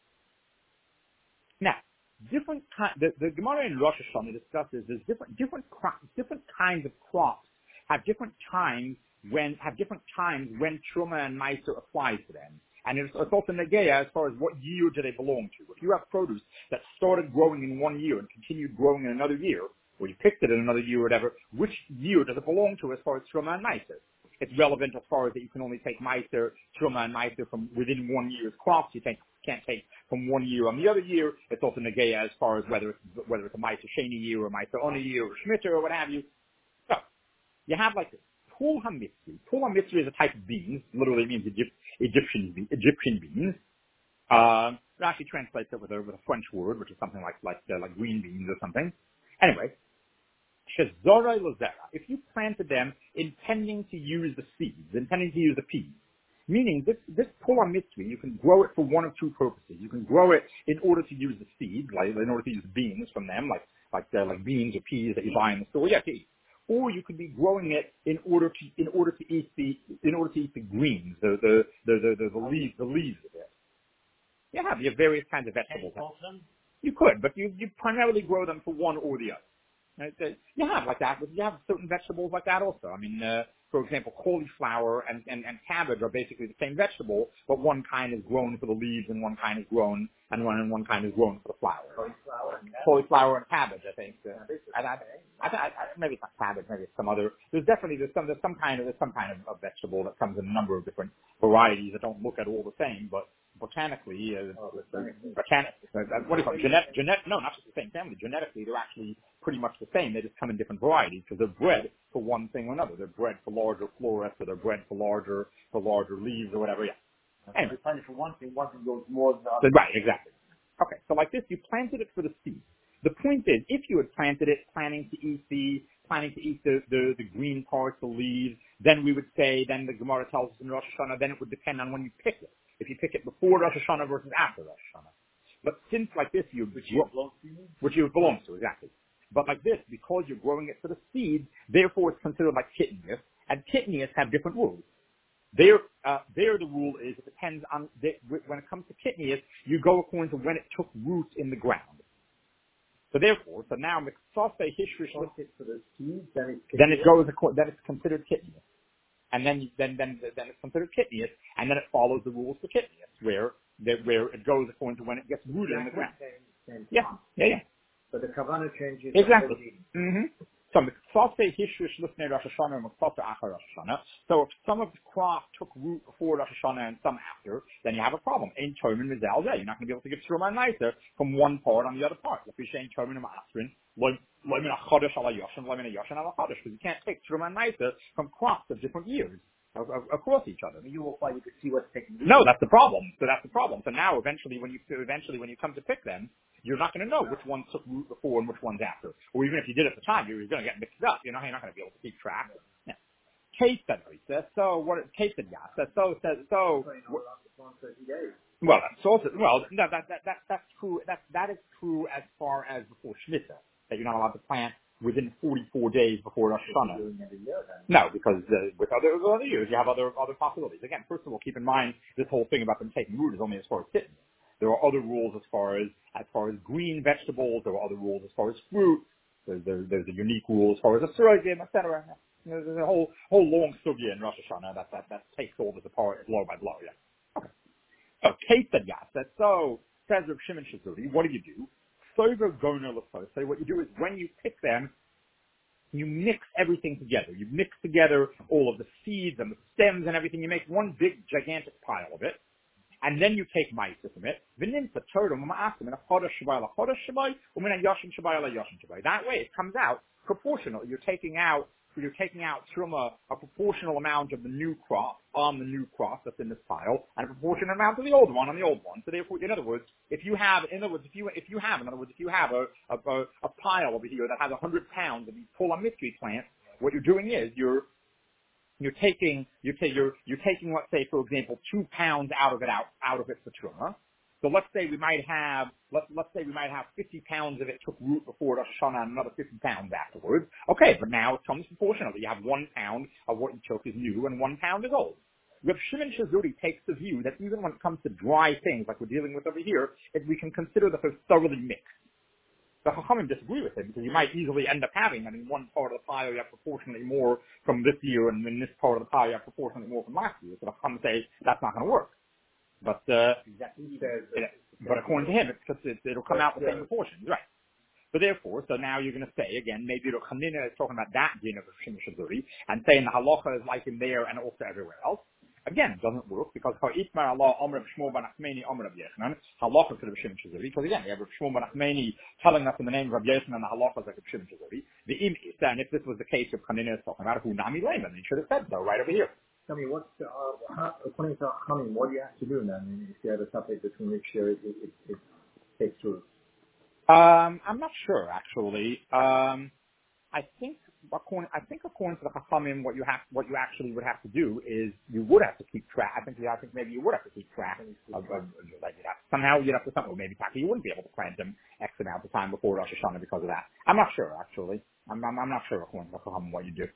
Now, the Gemara in Rosh Hashanah discusses there's different kinds of crops have different times when Truma and Meiser applies to them. And it's also Negeya as far as what year do they belong to. If you have produce that started growing in one year and continued growing in another year, or you picked it in another year or whatever, which year does it belong to as far as Truma and Meiser? It's relevant as far as that you can only take Meiser, Truma and Meiser from within 1 year's crops. You can't take from 1 year on the other year. It's also Negeya as far as whether it's a Meiser Sheni year or Meiser Ona year or Shemitah or what have you. So, you have like this. Pul HaMitzri. Pul HaMitzri is a type of beans. Literally means Egyptian beans. Rashi translates it with a French word, which is something like green beans or something. Anyway, Shezorah Lozera. If you planted them intending to use the seeds, intending to use the peas, meaning this Pul HaMitzri, you can grow it for one of two purposes. You can grow it in order to use the seeds, like in order to use beans from them, like beans or peas that you buy in the store. Yeah, to eat. Or you could be growing it in order to eat the greens, the leaves of it. You have various kinds of vegetables. You could, but you primarily grow them for one or the other. Right? You have like that, but you have certain vegetables like that also. I mean, for example, cauliflower and cabbage are basically the same vegetable, but one kind is grown for the leaves and one kind is grown one kind is grown for the flower. Cauliflower and cabbage, I think. Maybe it's not cabbage, maybe it's some other. There's some kind of vegetable that comes in a number of different varieties that don't look at all the same, but botanically, what do you call it? No, not just the same family. Genetically, they're actually pretty much the same. They just come in different varieties because they're bred for one thing or another. They're bred for larger florets, or they're bred for larger leaves or whatever. Yeah. Anyway. They're planted for one thing goes more than the other. Right, exactly. Okay, so like this, you planted it for the seed. The point is, if you had planted it planning to eat the green parts, the leaves, then we would say, then the Gemara tells us in Rosh Hashanah, then it would depend on when you pick it. If you pick it before Rosh Hashanah versus after Rosh Hashanah. But since like this, which you belong to, exactly. But like this, because you're growing it for the seed, therefore it's considered like kitnius, and kitnius have different rules. There the rule is it depends on when it comes to kitnius, you go according to when it took root in the ground. So therefore, so now Mitzvah Hishrish, Once it's for the seeds, then then it goes, then it's considered kitnius. And then it's considered kitnius, and then it follows the rules for kitnius, where it goes according to when it gets rooted in the ground. Yeah. But the kavanah changes. Exactly. So Mitzvah Hishrish Lifnei Rosh Hashanah and Mitzvah Achar Rosh Hashanah. So if some of the crop took root before Rosh Hashanah and some after, then you have a problem. Ein Termin Mizal Zeh. You're not going to be able to get Truma Nicer from one part on the other part. If you're saying Termin and Ma'asrin, Loimin HaChodesh Ala Yoshan, Loimin HaYoshan Ala Chodesh, because you can't take Truma Nicer from crops of different years across each other. You will find you could see what's taking root. No, that's the problem. So now eventually when you come to pick them, you're not going to know which ones took root before and which ones after. Or even if you did at the time, you're going to get mixed up. You're not going to be able to keep track. Yeah. Case study says so. What case study says so says so. Well, that's also no, that's true. That is true as far as before Shemitah, that you're not allowed to plant within 44 days before Rosh Hashanah. No, because with other years you have other possibilities. Again, first of all, keep in mind this whole thing about them taking root is only as far as kittens. There are other rules as far as green vegetables. There are other rules as far as fruit. There's a unique rule as far as a surrogate, etc. There's a whole long sugya in Rosh Hashanah that takes all this apart blow by blow. Yeah. Okay. So case that so says Reb Shimon Shazuri. What do? Sover goner l'fos. So what you do is when you pick them, you mix everything together. You mix together all of the seeds and the stems and everything. You make one big gigantic pile of it. And then you take ma'isa from it. That way it comes out proportional. You're taking out truma, a proportional amount of the new crop on the new crop that's in this pile, and a proportional amount of the old one on the old one. So therefore, in other words, if you have a pile over here that has 100 pounds of these Pola Mitri plants, what you're doing is you're taking, let's say, for example, 2 pounds out of it for truma. So let's say we might have 50 pounds of it took root before Rosh Hashanah and another 50 pounds afterwards. Okay, but now it comes proportionally. You have 1 pound of what you took is new and 1 pound is old. Reb Shimon Shazuri takes the view that even when it comes to dry things like we're dealing with over here, we can consider that they're thoroughly mixed. The Chachamim disagree with him because you might easily end up having that in one part of the pile you have proportionally more from this year, and in this part of the pile you have proportionally more from last year. So the Chachamim say that's not going to work. But but according to him, it'll come out the same proportions, right? So therefore, so now you're going to say again, maybe Rav Chanina is talking about that din of Shimon Shazuri and saying the halacha is like in there and also everywhere else. Again, it doesn't work because Ha'itmar Allah Amr Shmuel ben Achmeni Amr Rav Yechanan halacha to Rav Shimon Shazuri, because again we have Rav Shmuel ben Achmeni telling us in the name of Rav Yechanan the halacha is like Rav Shimon Shazuri. The im is, and if this was the case of Chanina is talking about, who nami layman, he should have said so right over here. Tell me, according to Hamim, what do you have to do then if you have a topic between which it takes root? I'm not sure actually. I think according to the Chachamim, what you actually would have to do is you would have to keep track. I think maybe you would have to keep track of like somehow you'd have to maybe you wouldn't be able to plant them X amount of time before Rosh Hashanah because of that. I'm not sure actually. I'm not sure according to the Chachamim what you do.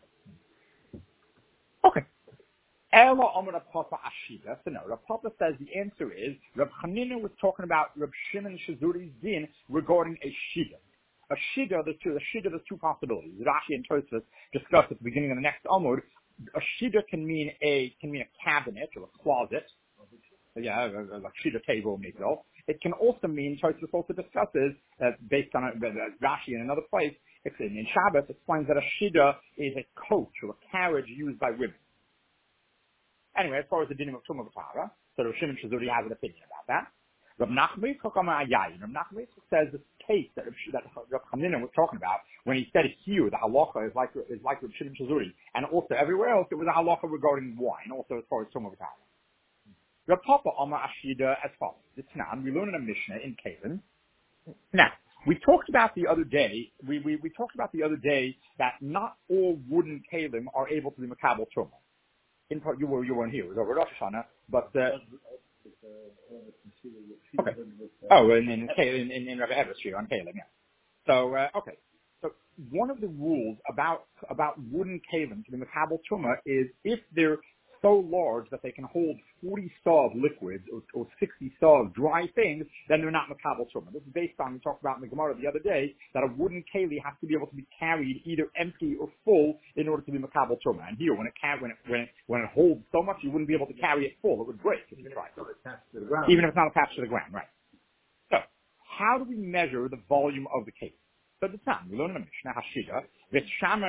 Okay. Ela Amar Papa Ashida. So no, Rav Papa says the answer is Rav Chanina was talking about Rav Shimon Shazuri's din regarding a shida. A shida, there's two possibilities. Rashi and Tosfos discussed at the beginning of the next Amud. A shida can mean a cabinet or a closet. Yeah, a shida table, migdal. It can also mean, Tosfos also discusses, based on Rashi in another place, in Shabbos, explains that a shida is a coach or a carriage used by women. Anyway, as far as the dinim of Tumah V'Tara, so Rav Shimon Shazuri has an opinion about that. Rav Nachman says this case that Rav Chanina was talking about when he said here the halacha is like Rav Shimon Shazuri, and also everywhere else it was a halacha regarding wine, also as far as Tumah V'Tara. Rav Papa Amar Ashida as follows: It's now we learn in a Mishnah in Kalim. Now we talked about the other day. We talked about the other day that not all wooden kalim are able to be makabel Tumah. In part, you weren't here. It was over Rosh Hashanah, but okay. Oh, in Rabbi Everett's here on Kalim, yeah. So okay. So one of the rules about wooden kalim to the makabel Tumah is if they're so large that they can hold 40 saw of liquids or 60 saw of dry things, then they're not makabel truma. This is based on, we talked about in the Gemara the other day, that a wooden keli has to be able to be carried either empty or full in order to be makabel truma. And here, when it holds so much, you wouldn't be able to carry it full. It would break if you tried. Even if it's not attached to the ground, right? So, how do we measure the volume of the case? So the time we learn in the Mishnah Hashida, Beit Shammai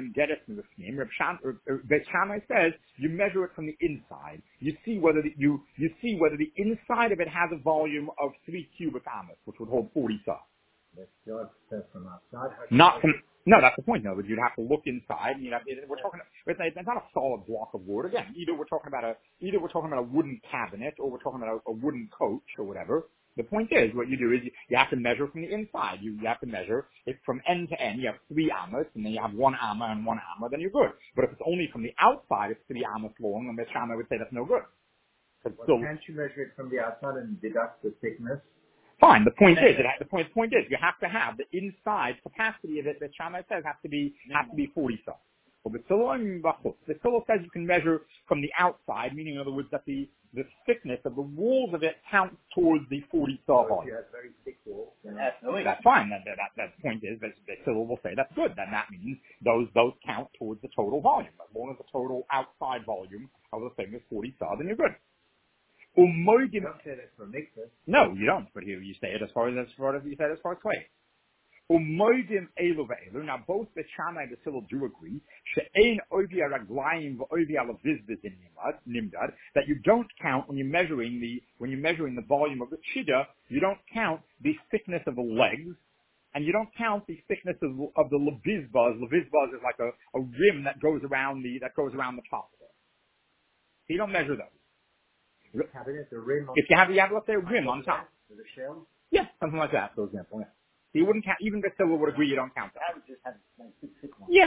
says you measure it from the inside. You see whether the inside of it has a volume of 3 cubic amos, which would hold 40 saw. From outside. Not from, no, that's the point. No, but you'd have to look inside. We're talking. It's not a solid block of wood. Again, either we're talking about a wooden cabinet, or we're talking about a wooden coach, or whatever. The point is, what you do is you have to measure from the inside. You have to measure it from end to end. You have 3 amos, and then you have 1 amma and 1 amma, then you're good. But if it's only from the outside, it's 3 amos long, then Beit Shammai would say that's no good. Can't you measure it from the outside and deduct the thickness? Fine. The point is, you have to have the inside capacity of it that Shammai says has to be 40 saw. Well, the Tzillah says you can measure from the outside, meaning in other words that the thickness of the walls of it counts towards the 40 saw volume. If you have very thick walls, then that's fine. That point is that Tzillah will say that's good. Then that means those count towards the total volume. As long as the total outside volume of the thing is 40 saw, then you're good. you don't say that for mixers. No, you don't. But here you say it as far as you said as far as clay. Umoidim elu ve'elu. Now both the Shammai and the Tzillah do agree she'ein ovi araglayim v'ovi alavizviz in nimdad, that you don't count when you're measuring the volume of the chida. You don't count the thickness of the legs, and you don't count the thickness of the levizbaz. Levizbaz is like a rim that goes around the top of it. So you don't measure those. If you have, let's say, a rim on top. With a shell? Yeah, something like that, for example. Yeah. So you wouldn't count, even the Tzillah would agree you don't count that. I would just have like 6 ones. Yeah.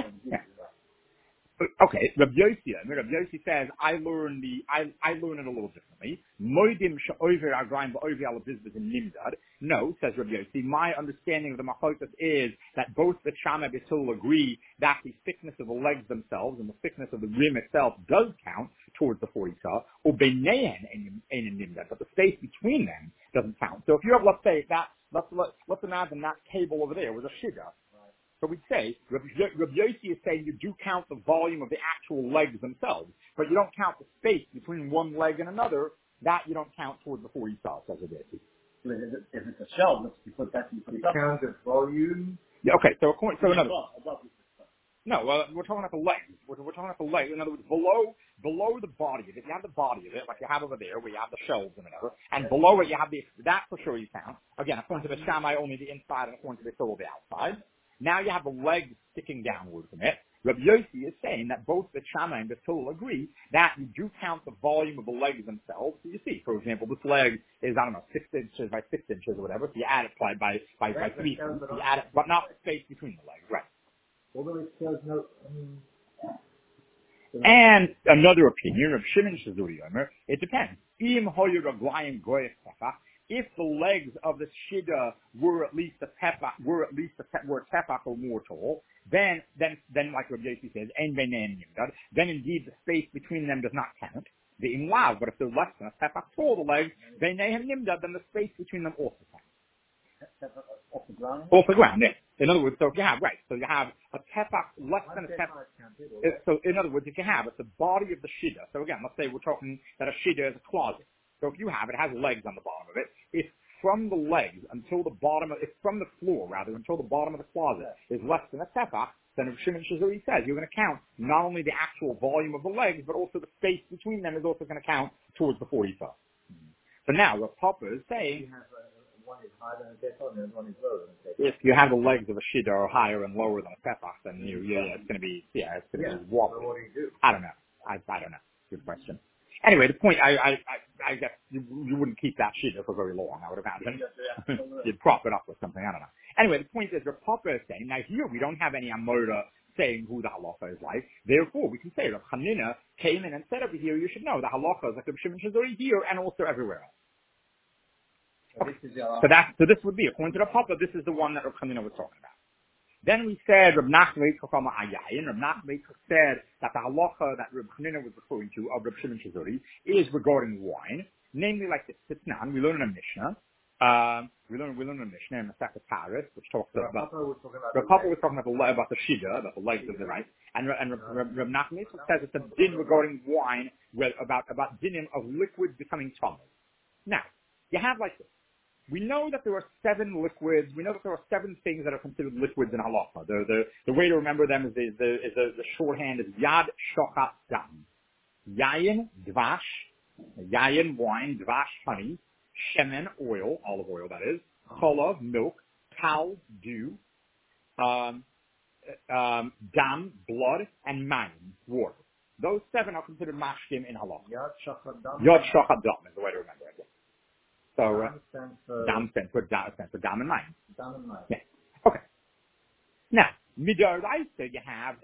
Okay, Rabbi Yossi says, I learn it a little differently. Moidim she'over agrayim v'over alavizviz in nimdad. No, says Rabbi Yossi, my understanding of the machotas is that both the Shammai and Tzillah agree that the thickness of the legs themselves and the thickness of the rim itself does count towards the 40 saw, or beinehen ein nimdad, but the space between them doesn't count. So if you have, let's imagine that cable over there was a shida. So we'd say, Rabbi Yossi is saying you do count the volume of the actual legs themselves, but you don't count the space between one leg and another. That you don't count towards the 40 saw, says Rabbi Yossi. If it's a shell, you put that in the count of volume. Yeah, okay, so another. No, we're talking about the legs. We're talking about the legs. In other words, below the body of it, you have the body of it, like you have over there, where you have the shells and whatever, and below it you have that for sure you count. Again, according to the Shammai, only the inside, and according to the Tzillah, the outside. Now you have the legs sticking downward from it. Rabbi Yossi is saying that both the Shammai and the Tzillah agree that you do count the volume of the legs themselves. So you see, for example, this leg is, 6 inches by 6 inches or whatever. So you add it by 3 feet. You add it, but not the space between the legs, right? Although it says no. And another opinion of Shimon Shazuri Yomer, it depends. If the legs of the shida were at least a tefach or more tall, then like Rabbi Yossi says, then indeed the space between them does not count. The imlav, but if they're less than a tefach tall, the legs, then the space between them also counts. Off the ground? Off the ground, yeah. In other words, so you have a tefach less than a tefach. So in other words, if you have, it's the body of the shida. So again, let's say we're talking that a shida is a closet. So if you have it has legs on the bottom of it. If from the legs until the bottom of, if from the floor rather until the bottom of the closet is less than a tefach, then if Shimon Shazuri says you're going to count not only the actual volume of the legs, but also the space between them is also going to count towards the 40 saw. So now what Papa is saying, one is higher than a tefach and one is lower than a tefach. if you have the legs of a shida are higher and lower than a tefach, then it's going to be be wobbly. So what do you do? I don't know. I don't know. Good question. Anyway, the point, I guess you wouldn't keep that shida for very long, I would imagine. You'd prop it up with something, I don't know. Anyway, the point is, the Papa is saying, now here we don't have any Amoda saying who the halacha is like. Therefore, we can say Rav Chanina came in and said over here, you should know the halacha is like Rav Shimon Shazuri here and also everywhere else. Okay. So this would be, according to the Papa, this is the one that Rav Chanina was talking about. Then we said Reb Nachman Yitzchak Ayayin. Reb Nachman Yitzchak said that the halacha that Reb Chanina was referring to of Reb Shimon Shazuri is regarding wine, namely like the Sitnan. We learn in a Mishnah. We learn in a Mishnah in the Masechet Paris, which talks about. Reb Papa was talking about the shida, about the legs of the right, and Reb Nachman Yitzchak says it's a din regarding wine, about dinim of liquids becoming tummy. Now you have like this. We know that there are 7 liquids. We know that there are 7 things that are considered liquids in halacha. The way to remember them is the shorthand is yad, shochat, dam. Yayin, dvash, yayin, wine, dvash, honey, shemen, oil, olive oil that is, cholav, milk, kal, dew, dam, blood, and mayim, water. Those 7 are considered mashkim in halacha. Yad shachat dam. Yad, shochat, dam is the way to remember it. So, Dam stands for dam and mayim. Dam and mayim. Yeah. Okay. Now, Midoraisa you have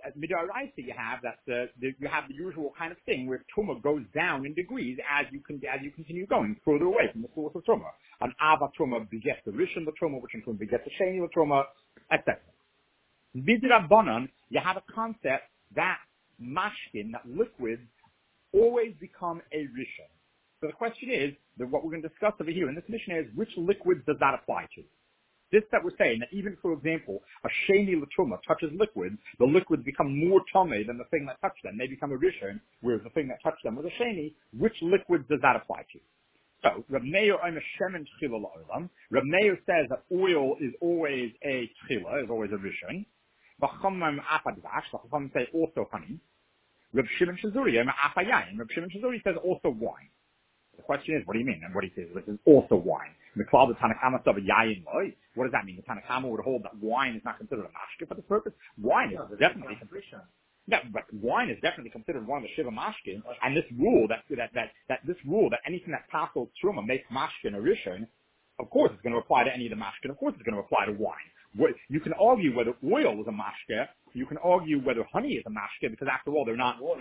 that you have the usual kind of thing where Tumah goes down in degrees as you continue going further away from the source of Tumah. An Ava Tumah begets the Rishon Tumah, which in turn begets the Sheni Tumah, etc. Midrabanan, you have a concept that mashkin, that liquids, always become a Rishon. So the question is, that what we're going to discuss over here in this mission is, which liquids does that apply to? This that we're saying, that even, for example, a sheni l'truma touches liquids, the liquids become more tummy than the thing that touched them. They become a rishon, whereas the thing that touched them was a sheni. Which liquids does that apply to? So, Reb Meir shemen tchila la'olam. Reb Meir says that oil is always a tchila, is always a rishon. V'chomim apadvash, the chomim say also honey. Reb Shimon Shazuri afayayin. Reb Shimon Shazuri says also wine. The question is, what do you mean? And what he says, this is also wine. The Tanakama of yayin loy. What does that mean? The Tanakama would hold that wine is not considered a mashke for this purpose. Wine is definitely considered. Yeah, but wine is definitely considered one of the shiva mashkin. And this rule that anything that passes truma makes mashkin a rishon, of course it's going to apply to any of the mashkin. Of course it's going to apply to wine. You can argue whether oil is a mashke. You can argue whether honey is a mashke, because after all,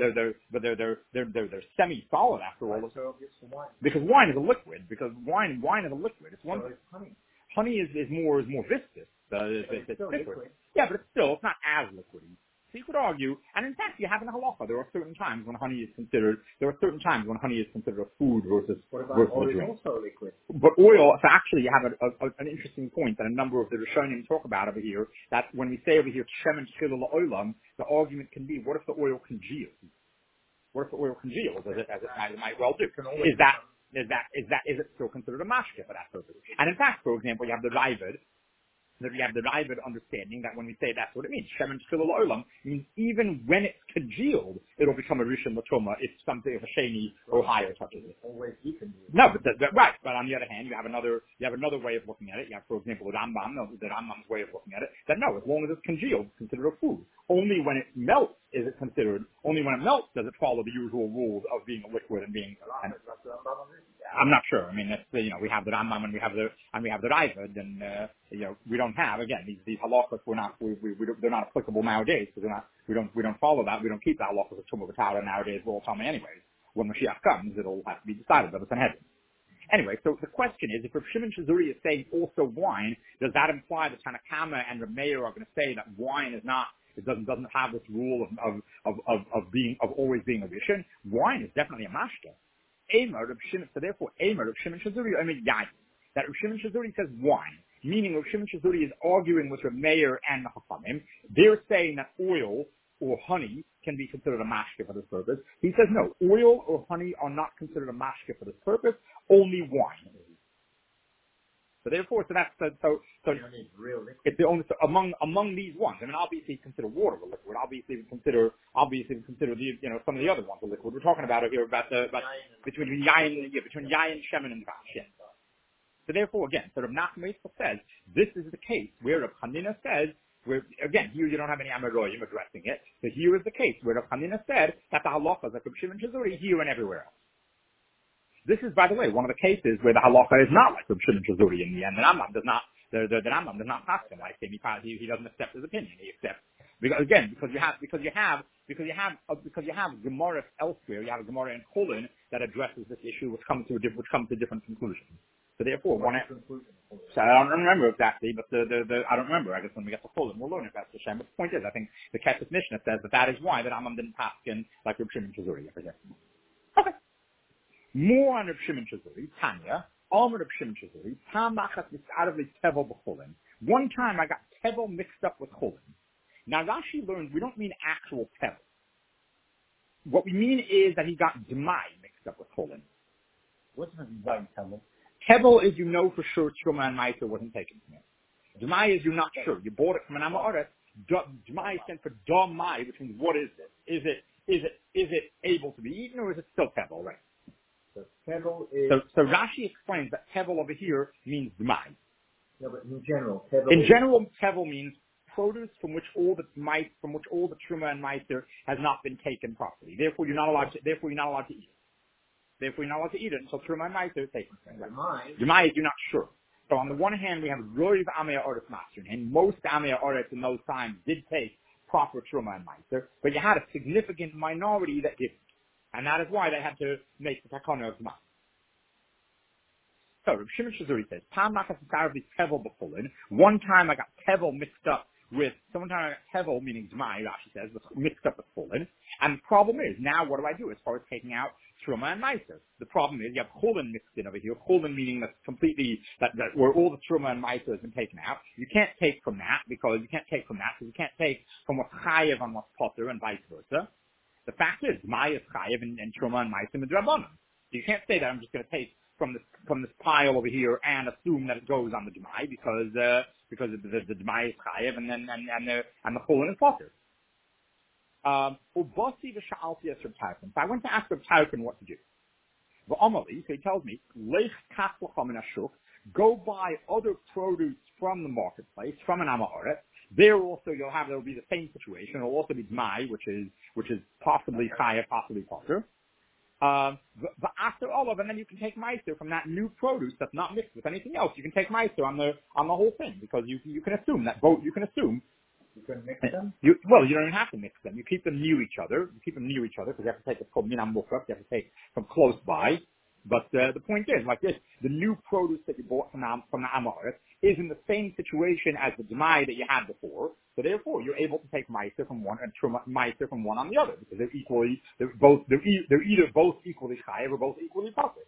they're semi-solid after all. Because wine is a liquid. Because wine is a liquid. It's one. Honey is more viscous. It's liquid. Yeah, but it's not as liquidy. So you could argue, and in fact, you have in the halacha, there are certain times when honey is considered a food versus a drink. Also liquid. But oil, so actually you have an interesting point that a number of the Rishonim talk about over here, that when we say over here, shemen shchila la'olam, the argument can be, what if the oil congeals? What if the oil congeals, as it might well do? Is it still considered a mashke for that purpose? And in fact, for example, you have the Ravid understanding that when we say that's what it means, shemen shchila la'olam means even when it's congealed, it'll become a rishon l'tuma if something of a sheni or higher touches it. Always decongealed. No, but right. But on the other hand, you have another way of looking at it. You have, for example, the Rambam's way of looking at it. That no, as long as it's congealed, it's considered a food. Only when it melts is it considered. Only when it melts does it follow the usual rules of being a liquid and being. I'm not sure. I mean, we have the Rambam and we have the Ravid, and we don't have, again, these halachas. They're not applicable nowadays, because we don't follow that. We don't keep the halachas of Tumah B'Tara nowadays. We'll tell me anyways. When Mashiach comes, it'll have to be decided by the Sanhedrin. Anyway, so the question is, if Reb Shimon Shazuri is saying also wine, does that imply that Tanakama and Reb Meir are going to say that wine is not? It doesn't have this rule of always being a rishon. Wine is definitely a mashke. So therefore, Reb Shimon Shazuri, yayin. That Reb Shimon Shazuri says wine, meaning Reb Shimon Shazuri is arguing with Reb Meir and the Chachamim. They're saying that oil or honey can be considered a mashke for this purpose. He says no, oil or honey are not considered a mashke for this purpose. Only wine is. So therefore, so you don't need real liquid. It's the only among these ones. I mean, obviously consider water a liquid. Obviously consider the some of the other ones a liquid. We're talking about it here between yayin, shemen, and dvash. Yeah. So therefore, again, Reb Nachman says this is the case where Reb Chanina says. Where, again, here you don't have any Amaroyim addressing it. So here is the case where Reb Chanina said that the halachas are Reb Shimon Shazuri here and everywhere else. This is, by the way, one of the cases where the halacha is not like Reb Shimon Shazuri in the end. The Rambam does not. The Rambam does not pass him like him. He doesn't accept his opinion. He accepts because you have Gemara elsewhere. You have a Gemara in Chulin that addresses this issue, which comes to different conclusions. So therefore, What's the conclusion? so I don't remember exactly, but I don't remember. I guess when we get to Fulham, we'll learn it. That's the shame. But the point is, I think the Kesef Mishnah says that is why that Amam didn't pass in like Reb Shimon Chazuri over here. Okay. More on Reb Shimon Chazuri, Tanya, Almer Reb Shimon Chazuri, Tam Machas Mitzadavli Tevel b'Chulin. One time I got Tevel mixed up with Chulin. Now Rashi learns we don't mean actual Tevel. What we mean is that he got Demai mixed up with Chulin. What's the design, Tevel? Tevel is you know for sure Truma and Meiser wasn't taken from it. Demai is you're not sure. You bought it from an Amoret. Demai stands for Domai, which means what is this? Is it able to be eaten or is it still Tevel, right? So Tevel is... So Rashi explains that Tevel over here means Demai. No, but in general, Tevel In general, Tevel means produce from which all the Truma and Meiser has not been taken properly. Therefore, you're not allowed to eat it. Therefore, you're not allowed to eat it until Truma and Meiser is taken. Demai is you're not sure. So on the one hand, we have Roiv Amei Oretz Master, and most Amei Oretz in those times did take proper Truma and Meiser, but you had a significant minority that didn't. And that is why they had to make the Takana of Demai. So Reb Shimon Chazuri says, one time I got Tevel mixed up with, sometime I got Tevel, meaning Demai, Rashi says, was mixed up with Chulin. And the problem is, now what do I do as far as taking out Truma and Meiser? The problem is, you have Chulin mixed in over here. Chulin meaning that's completely, that where all the Truma and Meiser has been taken out. You can't take from that, because you can't take from what's Chayev on what's Potter and vice versa. The fact is, Demai is Chayev and Truma and Meiser Midrabanan. You can't say that I'm just going to take from this pile over here and assume that it goes on the Demai because the Demai is Chayev and the Chulin is Potter. Ubasi v'sha'alti es Reb Tarfon. So I went to ask Reb Tarfon what to do. V'amali, so he tells me, lech kach l'cha min hashuk, go buy other produce from the marketplace, from an Amoret. There also there'll be the same situation. It'll also be Demai, which is possibly Chayev, possibly Potter. After all of, and then you can take Meiser from that new produce that's not mixed with anything else. You can take Meiser on the whole thing because you can assume that both you can assume. You can mix them? You don't even have to mix them. You keep them near each other. because you have to take it from Minam Mukrak. You have to take from close by. But the point is, like this, the new produce that you bought from the Amoret is in the same situation as the Demai that you had before. So therefore, you're able to take Meiser from one and Meiser from one on the other because they're either both equally Chayev or both equally Potter.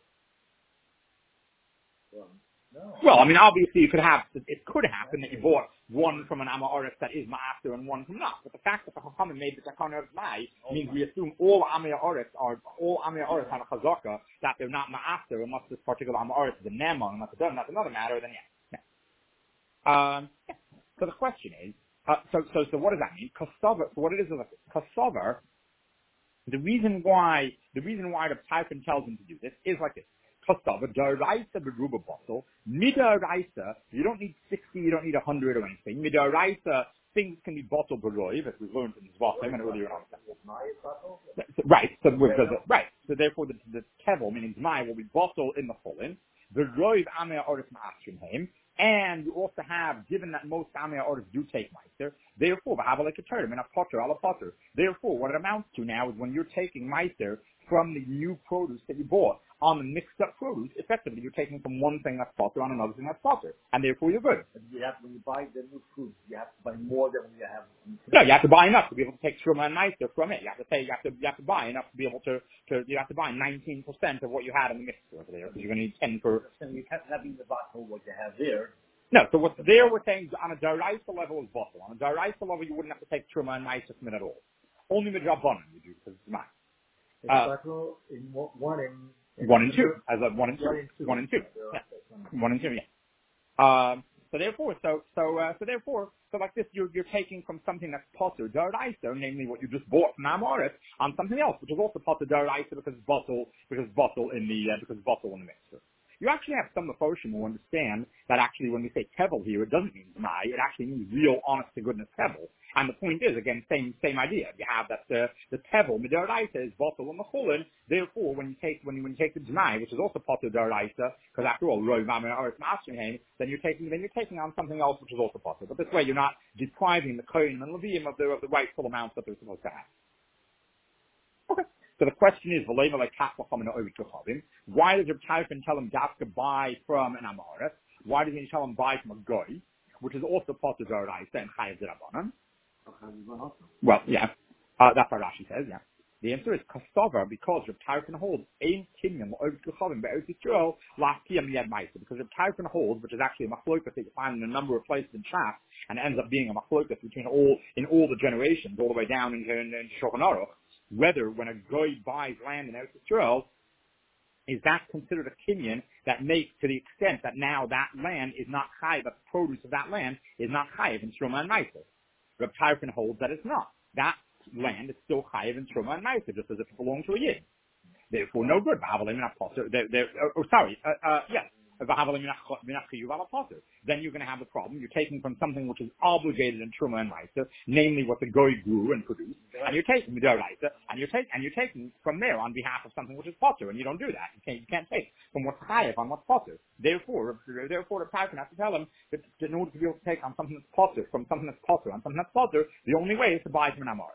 No. Well, I mean, obviously, it could happen that you bought one from an Amoret that is Ma'aser and one from not. But the fact that the Chachamim made the Takana of Mai means we assume all Amoret have a Chazaka that they're not Ma'aser unless this particular Amoret is a Neman, and that's another matter. Then yeah. So the question is, so what does that mean? Kasavar. So what it is Kasavar. The reason why the Tarfon tells him to do this is like this. Kasavar daraisa beruba bottle midaraisa. You don't need 60. You don't need 100 or anything. Midaraisa things can be bottled beroiv, as we've learned in Zvatim and earlier on. Right. So therefore, the tevel meaning Zmai will be bottled in the Chulin. The roiv amei oris ma'asrim. And you also have, given that most Amei orders do take Meiser, therefore, therefore, what it amounts to now is when you're taking Meiser from the new produce that you bought on the mixed up produce, effectively you're taking from one thing that's Potter on another thing that's Potter. And therefore you're good. When you buy the new fruit, you have to buy more than you have. No, you have to buy enough to be able to take Truma and Meiser from it. You have to buy enough to be able to you have to buy 19% of what you had in the mixture over there, because you're going to need 10 for. So you can't have in the bottle what you have there. No, so what's there we're saying on a Daraisa level is bottle. On a Daraisa level you wouldn't have to take Truma and Meiser from it at all. Only Midrabanan you do, because it's mine. In one and two. As a one and two. Yeah. 1 and 2, yeah. So like this, you're taking from something that's Potter Daraisa, namely what you just bought from Amoret, on something else, which is also Potter Daraisa because it's bottle in the mixture. You actually have some Mefoshim who understand that actually when we say Tevel here, it doesn't mean Zmai, it actually means real, honest to goodness Tevel. And the point is, again, same idea. You have that the Tevel, Midaraisa, is bottle on the Chulin. Therefore, when you take the Zmai, which is also Potter Daraisa, because after all, Roi Mamre Aretz Ma'asrim, then you're taking on something else which is also Potter. But this way, you're not depriving the Kohen and Levium of the rightful amounts that they're supposed to have. Okay. So the question is, why does Reb Tarfon tell him to buy from an Amoris? Why doesn't he tell him buy from a goy, which is also Potter Zoraisa and Chayav Zerabanan? Well, yeah, that's what Rashi says, yeah. The answer is Kosova, because Reb Tarfon holds ein kinyan over to Chavim be'Eretz Yisrael last year miyad ma'aser. Because Reb Tarfon holds, which is actually a machlokas that you find in a number of places in Shas, and ends up being a machlokas between all the generations, all the way down in Shulchan Aruch, whether when a goy buys land in Eretz Yisrael, is that considered a kinyan that makes, to the extent that now that land is not chayiv, the produce of that land is not chayiv in Truma and Meiser. Reb Tarfon holds that it's not. That land is still chayiv in Truma and Meiser, just as if it belongs to a yid. Therefore, no good. Then you're going to have a problem. You're taking from something which is obligated in Truma and Meiser, namely what the goy grew and produced, and you're taking and you're taking from there on behalf of something which is potter, and you don't do that. You can't take from what's chayiv on what's potter. Therefore, the Tarfon has to tell him that in order to be able to take on something that's potter from something that's potter on something that's potter, the only way is to buy from an Amor.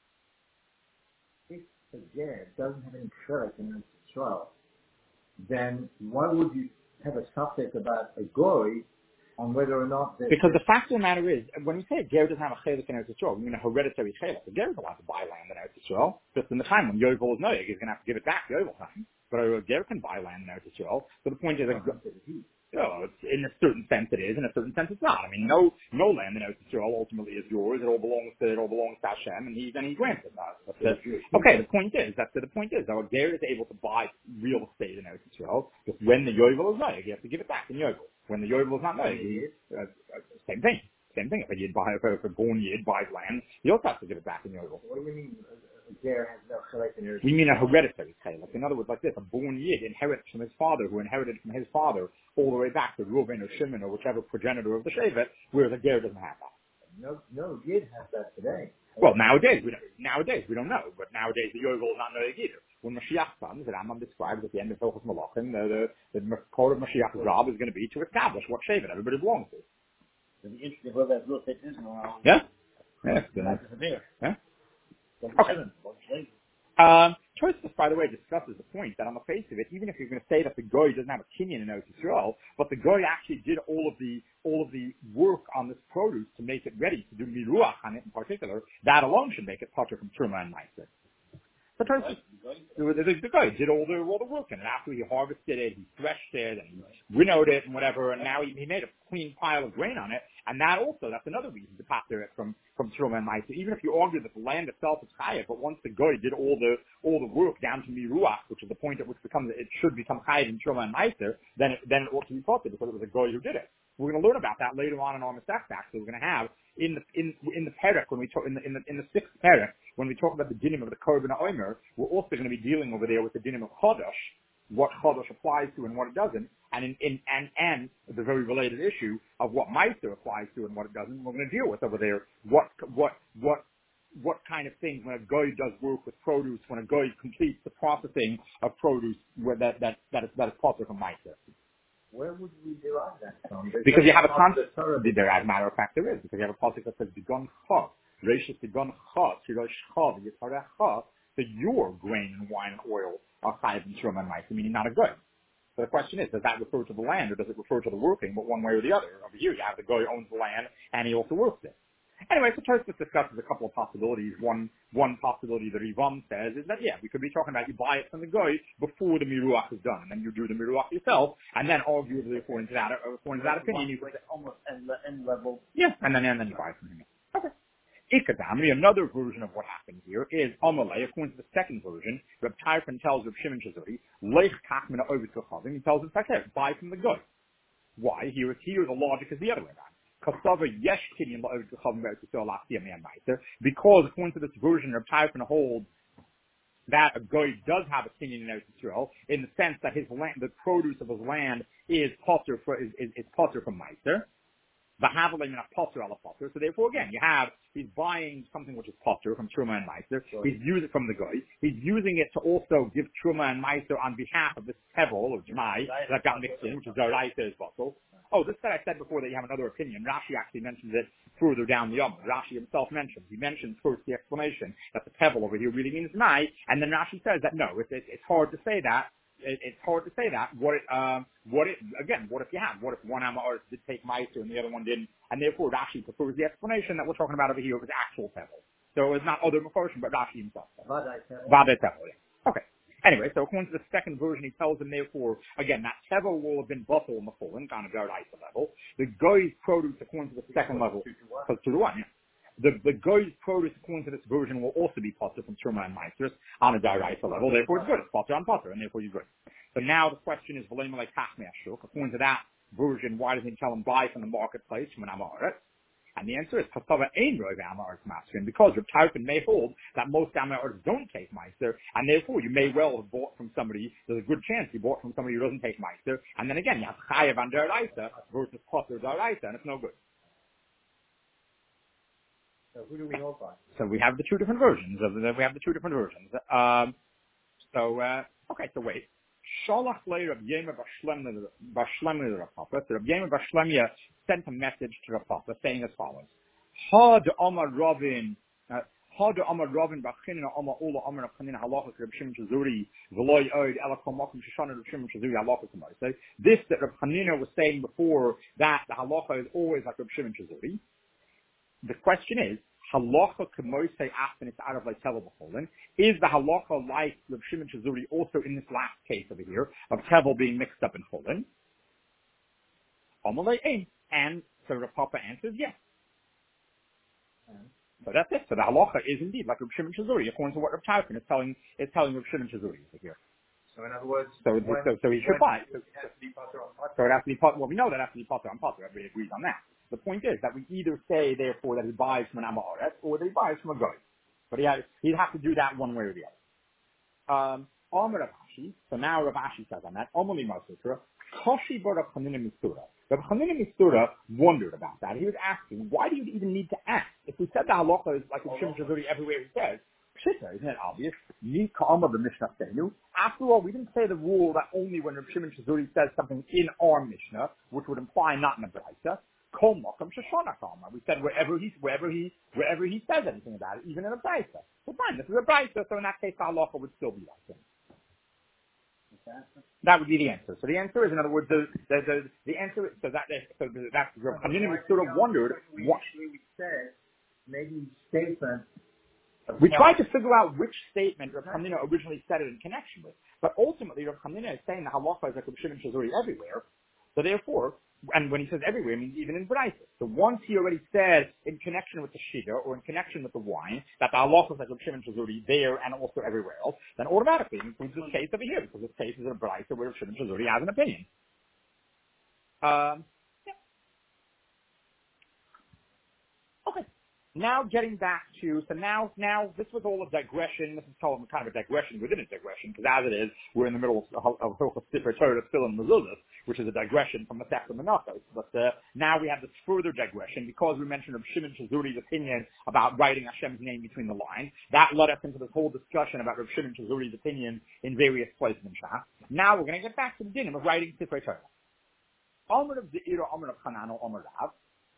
If a ger doesn't have any shirk in Eretz Yisrael, then why would you have a suffix about a goy on whether or not... Because the fact of the matter is, when we say a ger doesn't have a chelik in Eretz Yisrael, we mean a hereditary chelik. The ger is allowed to buy land in Eretz Yisrael, just in the time when Yovel is noyeg, he's going to have to give it back Yovel time. But a ger can buy land in Eretz Yisrael. So the point is, in a certain sense it is, in a certain sense it's not. I mean, no land in Eretz Yisrael ultimately is yours. It all belongs to Hashem, and he grants it. Okay, the point is that a ger is able to buy real estate in Eretz Yisrael, just when the Yovel is noyeg, he has to give it back in Yovel. When the Yovel is not noyeg, same thing. Same thing. If a born yid buys land, he also has to give it back in Yovel. What do you mean? There has no chelek in Eretz Yisrael. We mean a hereditary chelek. In other words, like this: a born yid inherits from his father, who inherited from his father, all the way back to Reuven or Shimon or whichever progenitor of the shevet, whereas a ger doesn't have that. No yid has that today. Well, nowadays we don't know, but nowadays the Yovel is not knowing either. When Mashiach comes, and Rambam describes at the end of Hilchos Malachim, the core of Mashiach's job is going to be to establish what shevet everybody belongs to. It'd be interesting whether that real estate is now. Yeah. Tosfos, by the way, discusses the point that on the face of it, even if you're going to say that the goy doesn't have a kinyan in Eretz Yisrael, but the goy actually did all of the work on this produce to make it ready to do miruach on it in particular, that alone should make it potter from Truma and Meiser. The guy did all the work in it. After he harvested it, he threshed it, and he winnowed it and whatever, and now he made a clean pile of grain on it. And that's another reason to pater it from Truma and Meiser. Even if you argue that the land itself is chayav, but once the guy did all the work down to miruach, which is the point at which it should become chayav in Truma and Meiser, then it ought to be potter because it was a guy who did it. We're going to learn about that later on in our Masech. Actually, we're going to have in the perek when we talk in the sixth perek when we talk about the dinim of the korban ha'omer, we're also going to be dealing over there with the dinim of chodesh, what chodesh applies to and what it doesn't, and the very related issue of what meiser applies to and what it doesn't. We're going to deal with over there what kind of things when a goy does work with produce, when a goy completes the processing of produce, where that is potter from meiser. Where would we derive that from? Because you have a concept. There, as a matter of fact, there is. Because you have a pasuk that says, "Begon cha, reishis begon cha, shirosh cha, v'yitzarech cha." So your grain and wine and oil are chayav in Truma and Meiser, meaning not a good. So the question is, does that refer to the land or does it refer to the working? But one way or the other. Over here, you have the guy who owns the land and he also works it. Anyway, so Tosfos discusses a couple of possibilities. One possibility that Rivam says is that, we could be talking about you buy it from the guy before the miruach is done, and then you do the miruach yourself, and then arguably according to that opinion, you could say almost end level. Yeah, and then you buy it from him. Okay. Ikadam, another version of what happened here is Amalei, according to the second version, Reb Tarfon tells Reb Shimon Shazuri, Leich kachmina over to Chavim, he tells him, buy from the guy. Why? Here the logic is the other way around. Because according to this version, Reb Tarfon holds that a goy does have a kinyan in Eretz Yisrael in the sense that his land, the produce of his land, is potter from Meiser. So therefore, again, he's buying something which is potter from Truma and Meiser. He's using it from the goy. He's using it to also give Truma and Meiser on behalf of this hevel of Jemai that got mixed in, which is Zoraisa is bottle. oh, this that I said before that you have another opinion. Rashi actually mentions it further down the Yom. Rashi himself mentions. He mentions first the explanation that the tevel over here really means mai, and then Rashi says that no, it's hard to say that. It's hard to say that. What if you have? What if one Amar did take Meiser and the other one didn't? And therefore Rashi prefers the explanation that we're talking about over here was actual tevel. So it's not other Mefarshim, but Rashi himself. Vadei tevel. Yeah. Okay. Anyway, so according to the second version, he tells him, therefore, again, that tevel will have been buffalo in the full, kind of Daraisa level. The goy's produce, according to the second level, 2 to 1, yeah. The goy's produce, according to this version, will also be potter from Truma and Meisters on a Daraisa level. Therefore, it's good. It's potter on potter, and therefore, you're good. So now the question is, according to that version, why doesn't he tell him buy from the marketplace from an Amaret? And the answer is Pasava Ein Rov Amaret's master, and because Reb Tarfon may hold that most Amaret's don't take Meister, and therefore you may well have bought from somebody. There's a good chance you bought from somebody who doesn't take Meister, and then again you have Chayav and Daraisa versus Potter Daraisa, and it's no good. So who do we hold by? So we have the two different versions. Okay, so wait. Shalach le Reb Yema Bashlemia Rav Papa. So Reb Yema Bashlemia sent a message to Rav Papa saying as follows: Ha de Amar Ravin Bachinina Amar Ola Amar Bachinina Halacha Reb Shimon Shazuri V'loy Oid Ela Kol Makom Shoshana Reb Shimon Shazuri Halacha Kamar. So this that Reb Chanina was saying before that the halacha is always like Reb Shimon Shazuri. The question is, halacha k'moisei after it's out of like tevel b'cholin. Is the halacha like Reb Shimon Shazuri also in this last case over here of tevel being mixed up in cholin? Amalei ein. And so Rav Papa answers yes. So that's it. So the halacha is indeed like Reb Shimon Shazuri, according to what Reb Tarfon is telling Reb Shimon Shazuri over here. So in other words, so he should buy. So it has to be potter on potter. So it has to be potter. Well, we know that it has to be potter on potter. Everybody agrees on that. The point is that we either say, therefore, that he buys from an Amaret or that he buys from a goy. But he'd have to do that one way or the other. Rav Ashi. So now Rav Ashi says on that. Omali Masutra. Koshi bar Rav Chanina Misura. Rav Chanina Misura wondered about that. He was asking, why do you even need to ask? If we said the halacha is like Reb Shimon Shazuri everywhere he says, Pshita, isn't it obvious? After all, we didn't say the rule that only when Reb Shimon Shazuri says something in our Mishnah, which would imply not in the Braisa, Kol Makom Shoshana Kalma. We said wherever he says anything about it, even in a Braisa. So fine, this is a Braisa, so in that case, the halacha would still be like him. That would be the answer. So the answer is, in other words, the answer. So that's Reb Chanina sort of wondered what we said. Maybe statement. We tried to figure out which statement Reb Chanina originally said it in connection with, but ultimately Reb Chanina is saying the halacha is like Reb Shimon Shazuri everywhere. So therefore, and when he says everywhere, it means even in Braisa. So once he already said in connection with the Shida or in connection with the wine that the halacha is like Reb Shimon Shazuri there and also everywhere else, then automatically it includes this case over here because this case is a Braisa where Reb Shimon Shazuri has an opinion. Okay. Now getting back to, so now this was all a digression. This is kind of a digression within a digression, because as it is, we're in the middle of Hilchos Sefer Torah still in Mezuzah, which is a digression from Masechta Menachos. But now we have this further digression, because we mentioned Reb Shimon Shazuri's opinion about writing Hashem's name between the lines. That led us into this whole discussion about Reb Shimon Shazuri's opinion in various places in Shas. Now we're going to get back to the dinim of writing Sefer Torah. Omer of Ze'ira, Omer of Chanano, Omer Rav.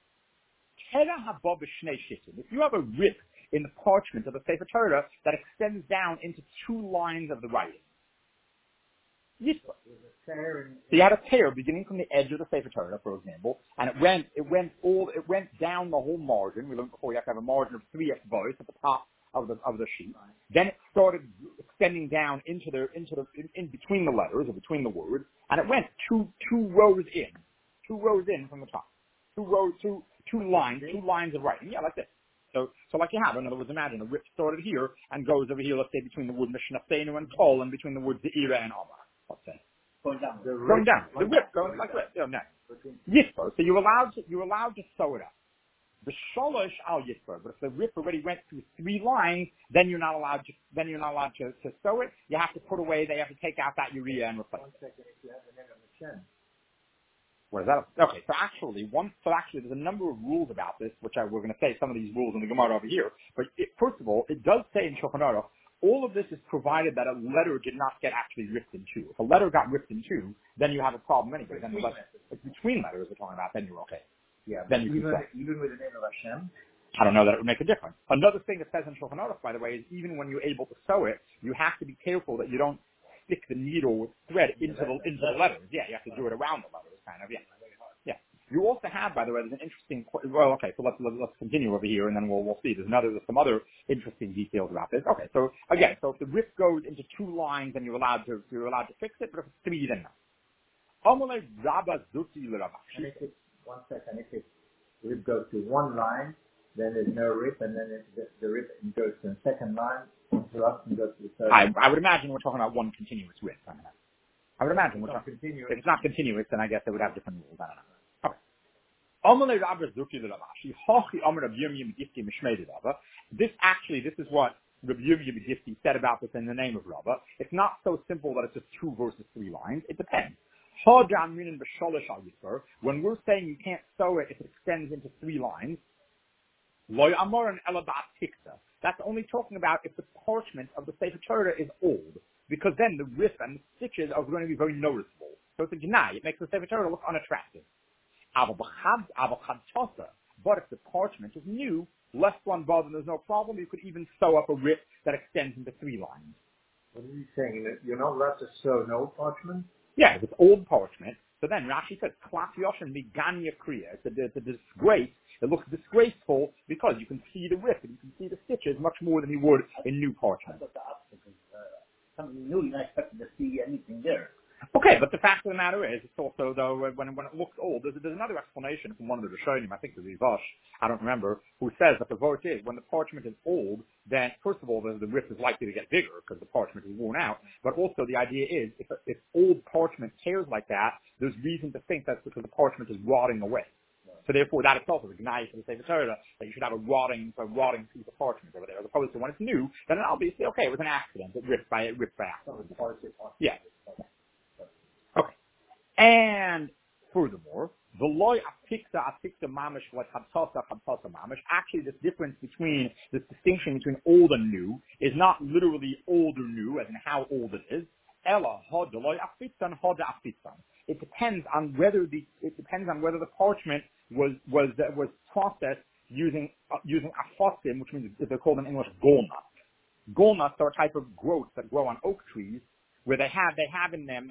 If you have a rip in the parchment of the Sefer Torah that extends down into 2 lines of the writing, so you had a tear beginning from the edge of the Sefer Torah, for example, and it went down the whole margin. We learned before you have to have a margin of 3 both at the top of the sheet. Then it started extending down in between the letters or between the words, and it went two rows in from the top. 2 lines of writing. Yeah, like this. So like you have, in other words, imagine a rip started here and goes over here, let's say, between the word Mishnah and Kol and between the words Ze'ira and Amar. Let's say. Going down. The rip going like this. No. Yispo. So you're allowed to sew it up. The Sholosh al Yispo. But if the rip already went through 3 lines, then you're not allowed to sew it. You have to put away. They have to take out that urea and replace it. What is that? Okay, so actually, there's a number of rules about this, which we're going to say some of these rules in the Gemara over here. But first of all, it does say in Shulchan Aruch, All of this is provided that a letter did not get actually ripped in two. If a letter got ripped in two, then you have a problem anyway. Then it's between letters we're talking about, then you're okay. Yeah, then you even with the name of Hashem? I don't know that it would make a difference. Another thing that says in Shulchan Aruch, by the way, is even when you're able to sew it, you have to be careful that you don't stick the needle with thread into the letters. Yeah, you have to do it around the letters, kind of. Yeah, yeah. You also have, by the way, there's an interesting. Well, okay, so let's continue over here, and then we'll see. There's some other interesting details about this. Okay, so again, so if the rip goes into two lines, then you're allowed to fix it, but if it's three, then no. And if it's, one second, if it rip goes to one line, then there's no rip, and then the rip goes to the second line, interrupts and goes to the third line. I would imagine we're talking about one continuous rip. I would imagine we're talking continuous. If it's not continuous, then I guess they would have different rules. I don't know. This is what Rabbi Yirmiyah Gifti said about this in the name of Rabbah. It's not so simple that it's just 2 versus 3 lines. It depends. When we're saying you can't sew it if it extends into 3 lines, that's only talking about if the parchment of the Sefer Torah is old, because then the rip and the stitches are going to be very noticeable. So it's a gnai. It makes the Sefer Torah look unattractive. But if the parchment is new, less one bother, there's no problem. You could even sew up a rip that extends into 3 lines. What are you saying? That you're not allowed to sew an old parchment? Yeah, if it's old parchment. So then Rashi says, Klaf Yoshin Miganya Kriya. It's a disgrace. It looks disgraceful because you can see the rip and you can see the stitches much more than you would in new parchment. Something new, you're not expecting to see anything there. Okay, but the fact of the matter is, it's also, though, when it looks old, there's another explanation from one of the Rishonim, I think it was Yivash, I don't remember, who says that the vote is, when the parchment is old, then, first of all, the rip is likely to get bigger because the parchment is worn out, but also the idea is, if old parchment tears like that, there's reason to think that's because the parchment is rotting away. So therefore, that itself is a gnai for the Sefer Torah, that you should have a rotting piece of parchment over there, as opposed to when it's new, then obviously, okay, it was an accident, it ripped by accident. Yeah. Okay. And furthermore, the loy apikta mamish like habtasa mamish. Actually, this difference between this distinction between old and new is not literally old or new, as in how old it is. Ella hod the loy apikta and hod apikta. It depends on whether the parchment was processed using afosim, which means they're called in English golnuts. Golnuts are a type of growth that grow on oak trees, where they have in them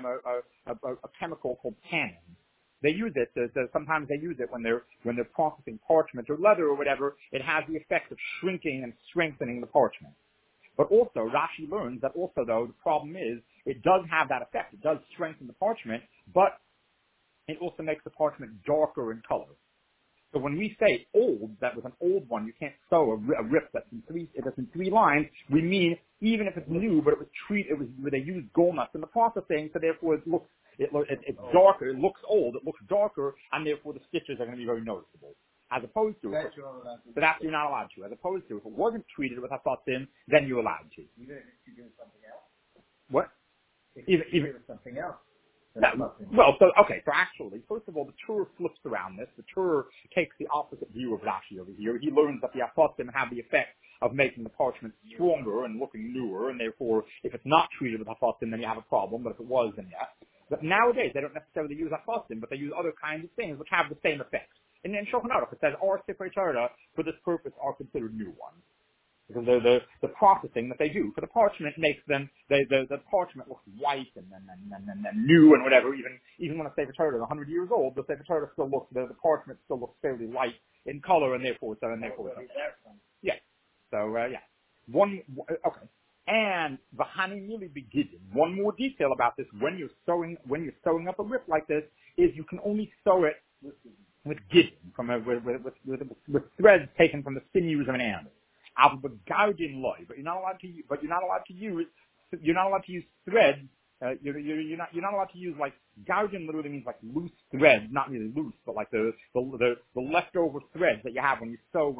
a chemical called tannin. They use it. Sometimes they use it when they're processing parchment or leather or whatever. It has the effect of shrinking and strengthening the parchment. But also, Rashi learns that also, though, the problem is it does have that effect. It does strengthen the parchment, but it also makes the parchment darker in color. So when we say old, that was an old one, you can't sew a rip that's in 3 lines, we mean even if it's new, but where they used golnuts in the processing, so therefore it's darker, it looks old, it looks darker, and therefore the stitches are going to be very noticeable. As opposed to, so that's you're not allowed to. As opposed to, if it wasn't treated with afasim, then you're allowed to. Even if you're doing something else? What? Even something else. No, well, so actually, first of all, the Torah flips around this. The Torah takes the opposite view of Rashi over here. He learns that the afasim have the effect of making the parchment stronger and looking newer, and therefore, if it's not treated with afasim, then you have a problem, but if it was, then yes. But nowadays, they don't necessarily use afasim, but they use other kinds of things which have the same effect. And in Shulchan Aruch, it says, our Sefer Torah, for this purpose, are considered new ones. Because the processing that they do for the parchment makes them, the parchment looks white and new and whatever. Even when a Sefer Torah is 100 years old, the Sefer Torah still looks, the parchment still looks fairly light in color, and therefore, yeah. So, yeah. Okay. And Vahani Mili Begidin. One more detail about this: when you're sewing up a rip like this, is you can only sew it with gidin, with threads taken from the sinews of an animal. But you're not allowed to use threads. You're not allowed to use like gougin. Literally means like loose threads, not really loose, but like the leftover threads that you have when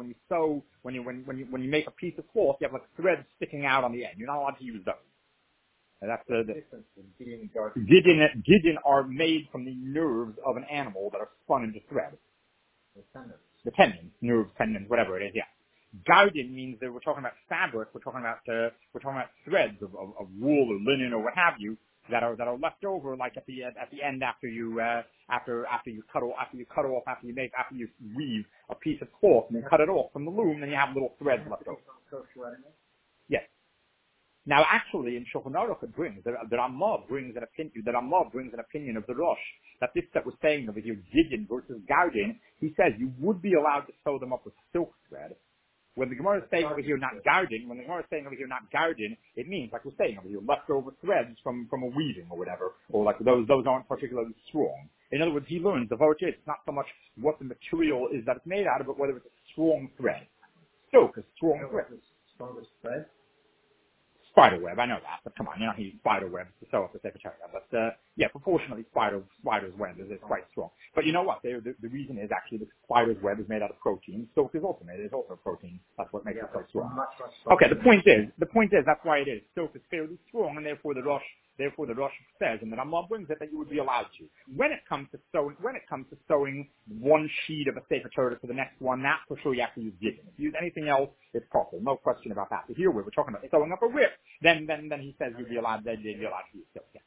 you make a piece of cloth. You have like threads sticking out on the end. You're not allowed to use those. And that's the gidin are made from the nerves of an animal that are spun into thread. The tendons, nerves, tendons, whatever it is. Yeah. Gardin means that we're talking about fabric. We're talking about threads of wool or linen or what have you that are left over, like at the end after you weave a piece of cloth and then cut it off from the loom, then you have little threads left over. Yes. Now, actually, in Shulchan Aruch it brings the Ramah brings an opinion of the Rosh that this that we're saying over here, Gidin versus Gardin. He says you would be allowed to sew them up with silk thread. When the Gemara is saying over here not Gardin, it means, like we're saying over here, leftover threads from a weaving or whatever, or like those aren't particularly strong. In other words, he learns the Vorach it's not so much what the material is that it's made out of, but whether it's a strong thread. Silk is strong thread. Strongest thread? Spiderweb, I know that, but come on, you know, he uses spiderweb to sew up the secretariat. But, yeah, proportionally, spider's web is quite strong. But you know what? The reason is actually the spider's web is made out of protein. Silk is also a protein. That's what makes it so strong. Much Okay, the point is, that's why it is. Silk is fairly strong, and therefore the Rosh says, and the Rambam brings it that you would be allowed to. When it comes to sewing one sheet of a Sefer Torah to the next one, that for sure you have to use Gidin. If you use anything else, it's possible. No question about that. But here we're talking about sewing up a rip. Then he says you'd be allowed to use silk. Yeah.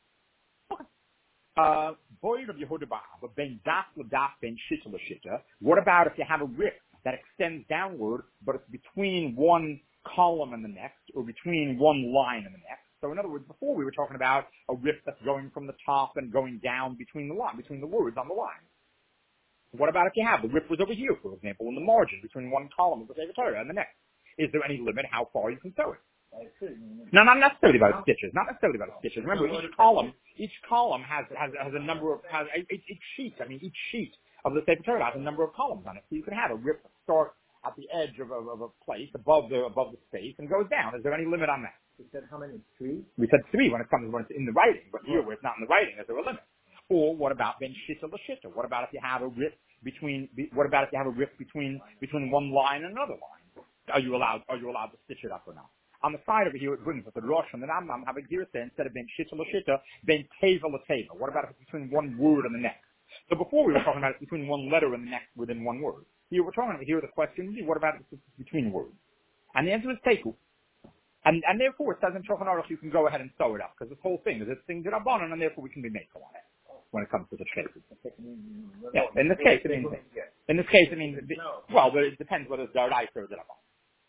Okay. Boyd of Yehuda Ba'ab, ben das l'das, ben shita l'shita. What about if you have a rip that extends downward, but it's between one column and the next, or between one line and the next? So in other words, before we were talking about a rip that's going from the top and going down between the words on the line. What about if you have the rip was over here, for example, in the margin between one column of the Sefer Torah and the next? Is there any limit how far you can sew it? No, not necessarily about stitches. Remember, each column has a number of each sheet of the Sefer Torah has a number of columns on it. So you can have a rip start at the edge of a place above the space and goes down. Is there any limit on that? We said how many? 3? We said 3 when it's in the writing, but here where it's not in the writing, is there a limit? Or what about ben shita l'shita? What about if you have a rip between one line and another line? Are you allowed to stitch it up or not? On the side over here, it brings that the Rosh and the Rambam have a Girsa instead of ben shita l'shita, ben teva l'teva. What about if it's between one word and the next? So before we were talking about it between one letter and the next within one word. Here the question would be, what about if it's between words? And the answer is teku. And therefore it says in Shulchan Aruch you can go ahead and sew it up, because this whole thing is it's things that are bonon, and therefore we can be mekel on it when it comes to the cases. Yeah, in this case it means well, but it depends whether it's Daraisa or Rabbanon.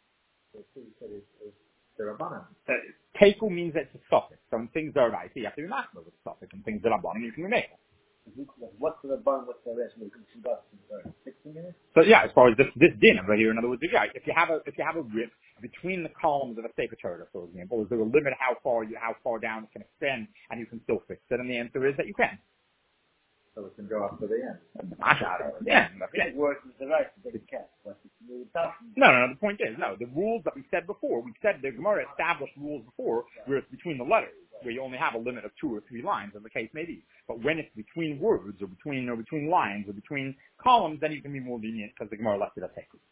Teku means that it's a suffix. So in things Daraisa you have to be machmer with a suffix, and things Rabbanon you can be mekel. What's the bun? What's the rest? 60 minutes. So yeah, as far as this din over here, in other words, if you have a rip between the columns of a Sefer Torah, for example, is there a limit how far down it can extend, and you can still fix it? And the answer is that you can. So it can go up to the end. Yeah. It works with the right, but it can't. No. The point is, the rules that we said before, the Gemara established rules before where it's between the letters, where you only have a limit of 2 or 3 lines, as the case may be. But when it's between words or between lines or between columns, then you can be more lenient because the Gemara left it at teku.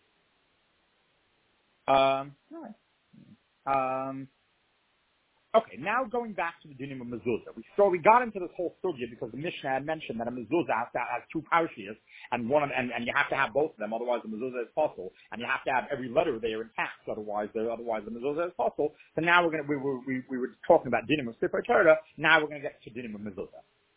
Okay, now going back to the dinim of mezuzah. We got into this whole sugya because the Mishnah had mentioned that a mezuzah has 2 parshias, and you have to have both of them, otherwise the mezuzah is possible, and you have to have every letter there intact, otherwise the mezuzah is possible. So now we were talking about dinim of Sefer Torah. Now we're going to get to dinim of mezuzah.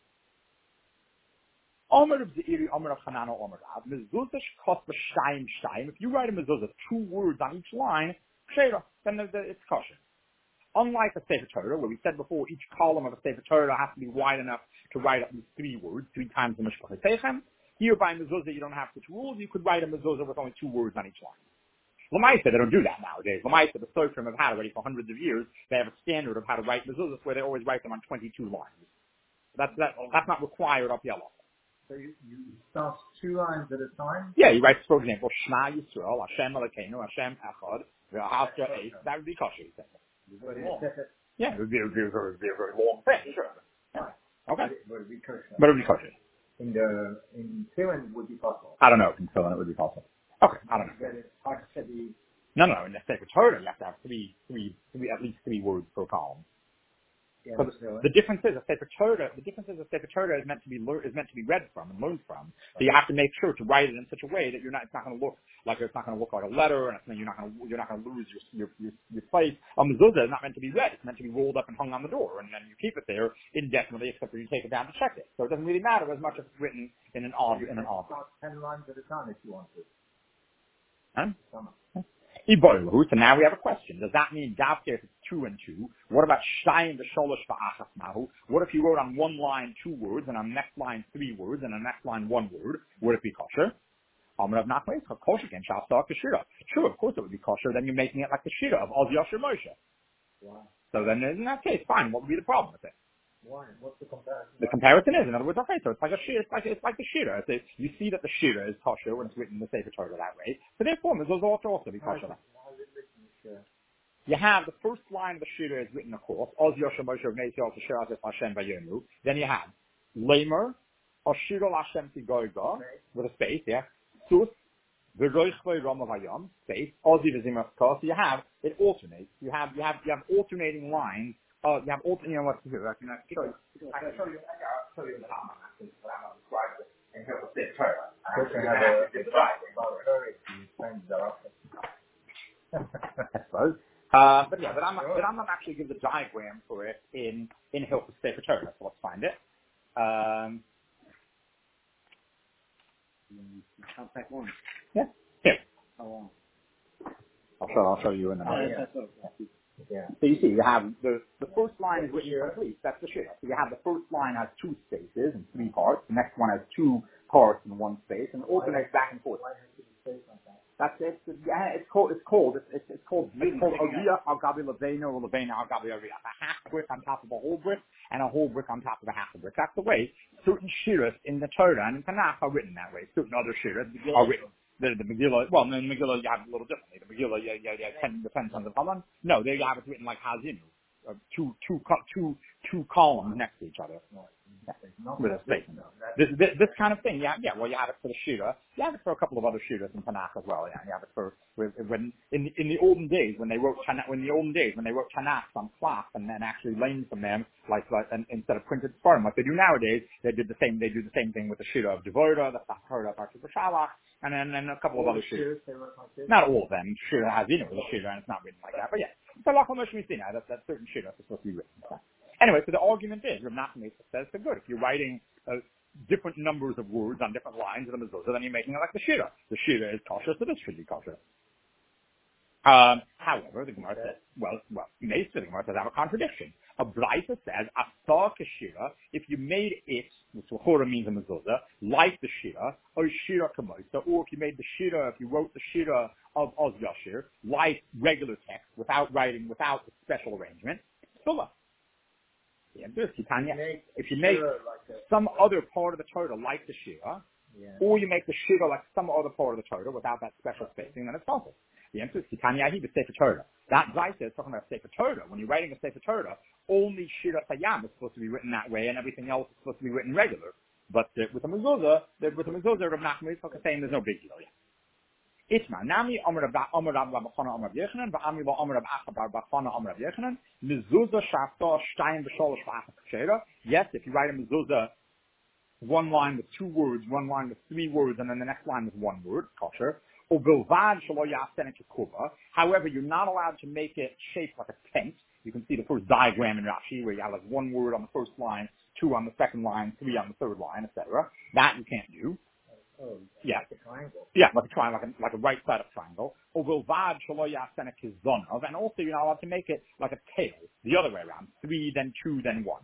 Omer of Zeiri, Omer of Hanano, Omer of mezuzah cost b'shayim shayim. If you write a mezuzah 2 words on each line, then it's kosher. Unlike a Sefer Torah, where we said before each column of a Sefer Torah has to be wide enough to write at least 3 words, 3 times the Mishpachei Teichem. Here by mezuzah you don't have such rules. You could write a mezuzah with only 2 words on each line. Lamaisa, they don't do that nowadays. Lamaisa, the Sofrim have had already for hundreds of years. They have a standard of how to write mezuzahs where they always write them on 22 lines. That's not required of Yellow. So you start 2 lines at a time? Yeah, you write, for example, Shema Yisrael, Hashem Elokeinu, Hashem Echad, V'Ahavta Eis. That would be kosher. Yeah, it would be a very long thing, sure. Yeah. Okay. But it would be kosher. But it would be kosher. In Tefillin it would be possible. I don't know if in Tefillin it would be possible. Okay, I don't know. It's hard to say No, in the Sefer Torah you have to have at least 3 words per column. Yeah, Because the difference is a Sefer Torah. The difference is a Sefer Torah is meant to be read from and learned from. So you have to make sure to write it in such a way that you're not. It's not going to look like a letter, and you're not going to lose your place. A mezuzah is not meant to be read. It's meant to be rolled up and hung on the door, and then you keep it there indefinitely, except for you take it down to check it. So it doesn't really matter as much as it's written in an object. 10 lines at a time if you want to. Huh? So now we have a question. Does that mean Davke if it's 2 and 2? What about Shayim v'sholosh v'achas mahu? What if you wrote on one line 2 words and on the next line 3 words and on the next line 1 word? Would it be kosher? Amar of Nachman, kosher again, Shastak Shira. True, of course it would be kosher. Then you're making it like the Shira of Oz Yasher Moshe. Wow. So then in that case, fine. What would be the problem with it? Why? What's the comparison? The comparison is, in other words, okay, so it's like a shira, it's like the shira. You see that the shira is kosher when it's written in the Sefer Torah that way. So therefore, those ought to also be kosher. You have the first line of the shira is written, of course, Oz Yosha Moshe V'nei Yisrael T'Shira Zes Hashem V'Yonu. Then you have Lamer, Oshira L'Hashem T'Goyga, with a space, yeah. Sus, V'Roich V'Rama V'Yam, space, Ozi V'Zimas Kos. So you have, it alternates. You have alternating lines. You have you know what to do. I can show you. I can show you. I'll show you the Rambam actually. What I'm going to describe it and help us say Torah. I suppose. But I'm not actually give the diagram for it in Hilchos Sefer Torah. So let's find it. Contact one. Yeah. Here. Oh, I'll show you in a minute. Yeah. So you see, you have the first line is written complete. That's the shira. So you have the first line has 2 spaces and 3 parts. The next one has 2 parts and 1 space, and it alternates back and forth. That's it. Yeah, it's called Aliyah al Gabi Levena or Levena al Gabi Aliyah. A half brick on top of a whole brick, and a whole brick on top of a half a brick. That's the way certain shiras in the Torah and in Tanakh are written that way. Certain other shiras are written. The Megillah, well, in the Megillah you have it a little differently. The Megillah, the 10 sons of Haman. No, there you have it written like Hazinu, two columns next to each other. With a statement. This kind of thing, yeah. Well, you have it for the shira. You have it for a couple of other shiras in Tanakh as well. Yeah, you have it for when in the olden days when they wrote Tanakh on cloth and then actually learned from them like and instead of printed sparm like they do nowadays. They do the same thing with the shira of Devorah, the Sachara of Archie B'Shalach, and then a couple of other shiras. Not all of them. Shira has the shira and it's not written like that. But yeah, so that certain shira is supposed to be written. So. Anyway, so the argument is, Rav Nachman says, so good. If you're writing different numbers of words on different lines in the mezuzah, then you're making it like the shira. The shira is kosher, so this should be kosher. However, the Gemara says, the Gemara says I have a contradiction. A Braisa says, Asar keshira, if you made it, which L'chora means a mezuzah, like the shira, or shira kamoisa, or if you made the shira, if you wrote the shira of Oz Yashir, like regular text, without special arrangement, sulah. Yeah, if you make some other part of the Torah like the Shira, or you make the Shira like some other part of the Torah without that special spacing, then it's possible. The answer is Kitanyahi, the Sefer Torah. That Braisa is talking about Sefer Torah. When you're writing a Sefer Torah, only Shira Sayam is supposed to be written that way, and everything else is supposed to be written regular. But with the mezuzah, Rav Nachman is saying there's no big deal yet. Itma nami Amar Bachana Amar Yechanan va'ami lo Amar Achabar Bachana Amar Yechanan mezuzah shafta shtayim v'sholosh v'achas kshera. Yes, if you write a mezuzah, one line with 2 words, one line with 3 words, and then the next line with 1 word, kosher. Or bilvad shelo yasen kikuba. However, you're not allowed to make it shaped like a tent. You can see the first diagram in Rashi where you have like 1 word on the first line, 2 on the second line, 3 on the third line, etc. That you can't do. Oh, yeah. Like a triangle. Yeah, like a triangle, like a right side of triangle. Or vilvad shelo yasen kizonov, and also you're not allowed to make it like a tail, the other way around, 3, then 2, then 1.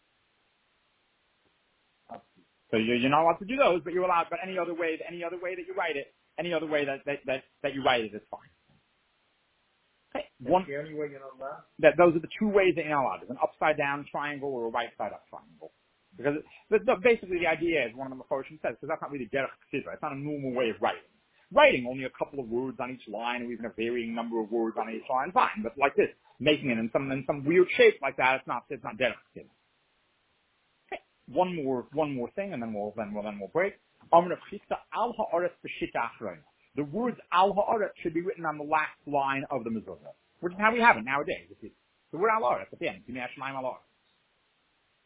So you're not allowed to do those, but you're allowed. But any other way that you write it, any other way that you write it is fine. Okay. That's the only way you're not allowed? Those are the 2 ways that you're not allowed. There's an upside down triangle or a right side up triangle. Because basically the idea is, one of the Mefarshim says, because that's not really derech chassidra. It's not a normal way of writing. Writing only a couple of words on each line, or even a varying number of words on each line, fine. But like this, making it in some weird shape like that, it's not derech chassidra. Okay. One more thing, and then we'll break. The words al ha'aretz should be written on the last line of the mezuzah, which is how we have it nowadays. The word al ha'aretz at the end, Yimei Hashemayim al ha'aretz.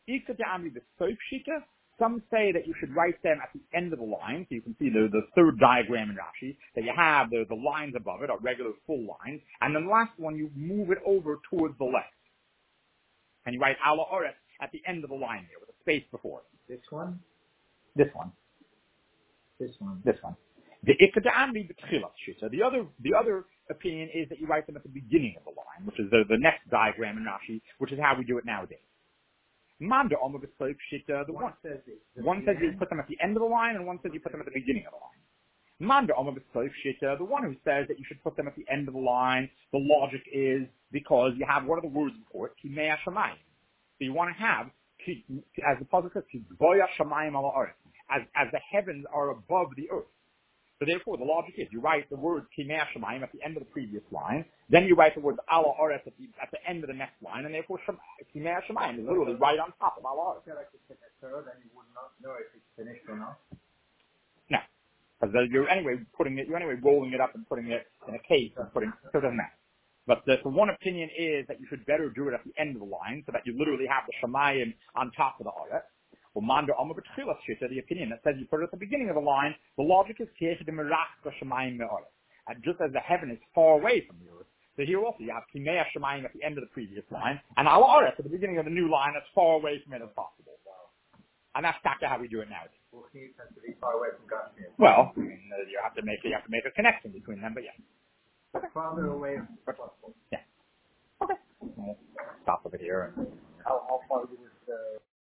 Ika de Amri the Soap Shita. Some say that you should write them at the end of the line, so you can see the third diagram in Rashi, that you have the lines above it are regular full lines, and then the last one you move it over towards the left. And you write Ala Oret at the end of the line here, with a space before it. This one? This one. This one. This one. The Ika de Amri the Tchilat Shita. The other opinion is that you write them at the beginning of the line, which is the next diagram in Rashi, which is how we do it nowadays. Manda Omer B'Soif Shita, one says you put them at the end of the line, and one says you put them at the beginning of the line. Manda Omer B'Soif Shita, the one who says that you should put them at the end of the line, the logic is because you have, what are the words before it? Kimei Hashamayim. So you want to have, as the puzzle says, Kiboya Shamayim Ala Aretz, as the heavens are above the earth. So therefore, the logic is you write the words Kimei Hashamayim at the end of the previous line, then you write the words Ala Aretz at the end of the next line, and therefore Kimei Hashamayim is literally right on top of Ala Aretz. Then you would not know if it's finished or not. No, because you're anyway rolling it up and putting it in a case and so it doesn't matter. But the one opinion is that you should better do it at the end of the line, so that you literally have the Shamayim on top of the Aretz. Well, Manda Omer B'Tchilas Shita, the opinion that says you put it at the beginning of the line, the logic is Kiech de Merach Shamayim Me'aretz. And just as the heaven is far away from the earth, so here also you have Kimei Shamayim at the end of the previous line, and Ala Aretz at the beginning of the new line as far away from it as possible. And that's exactly how we do it nowadays. Well, he has to be far away from Gashmias. Well, I mean, you have to make a connection between them, but yeah. Farther away as possible. Yeah. Okay. We'll stop over here.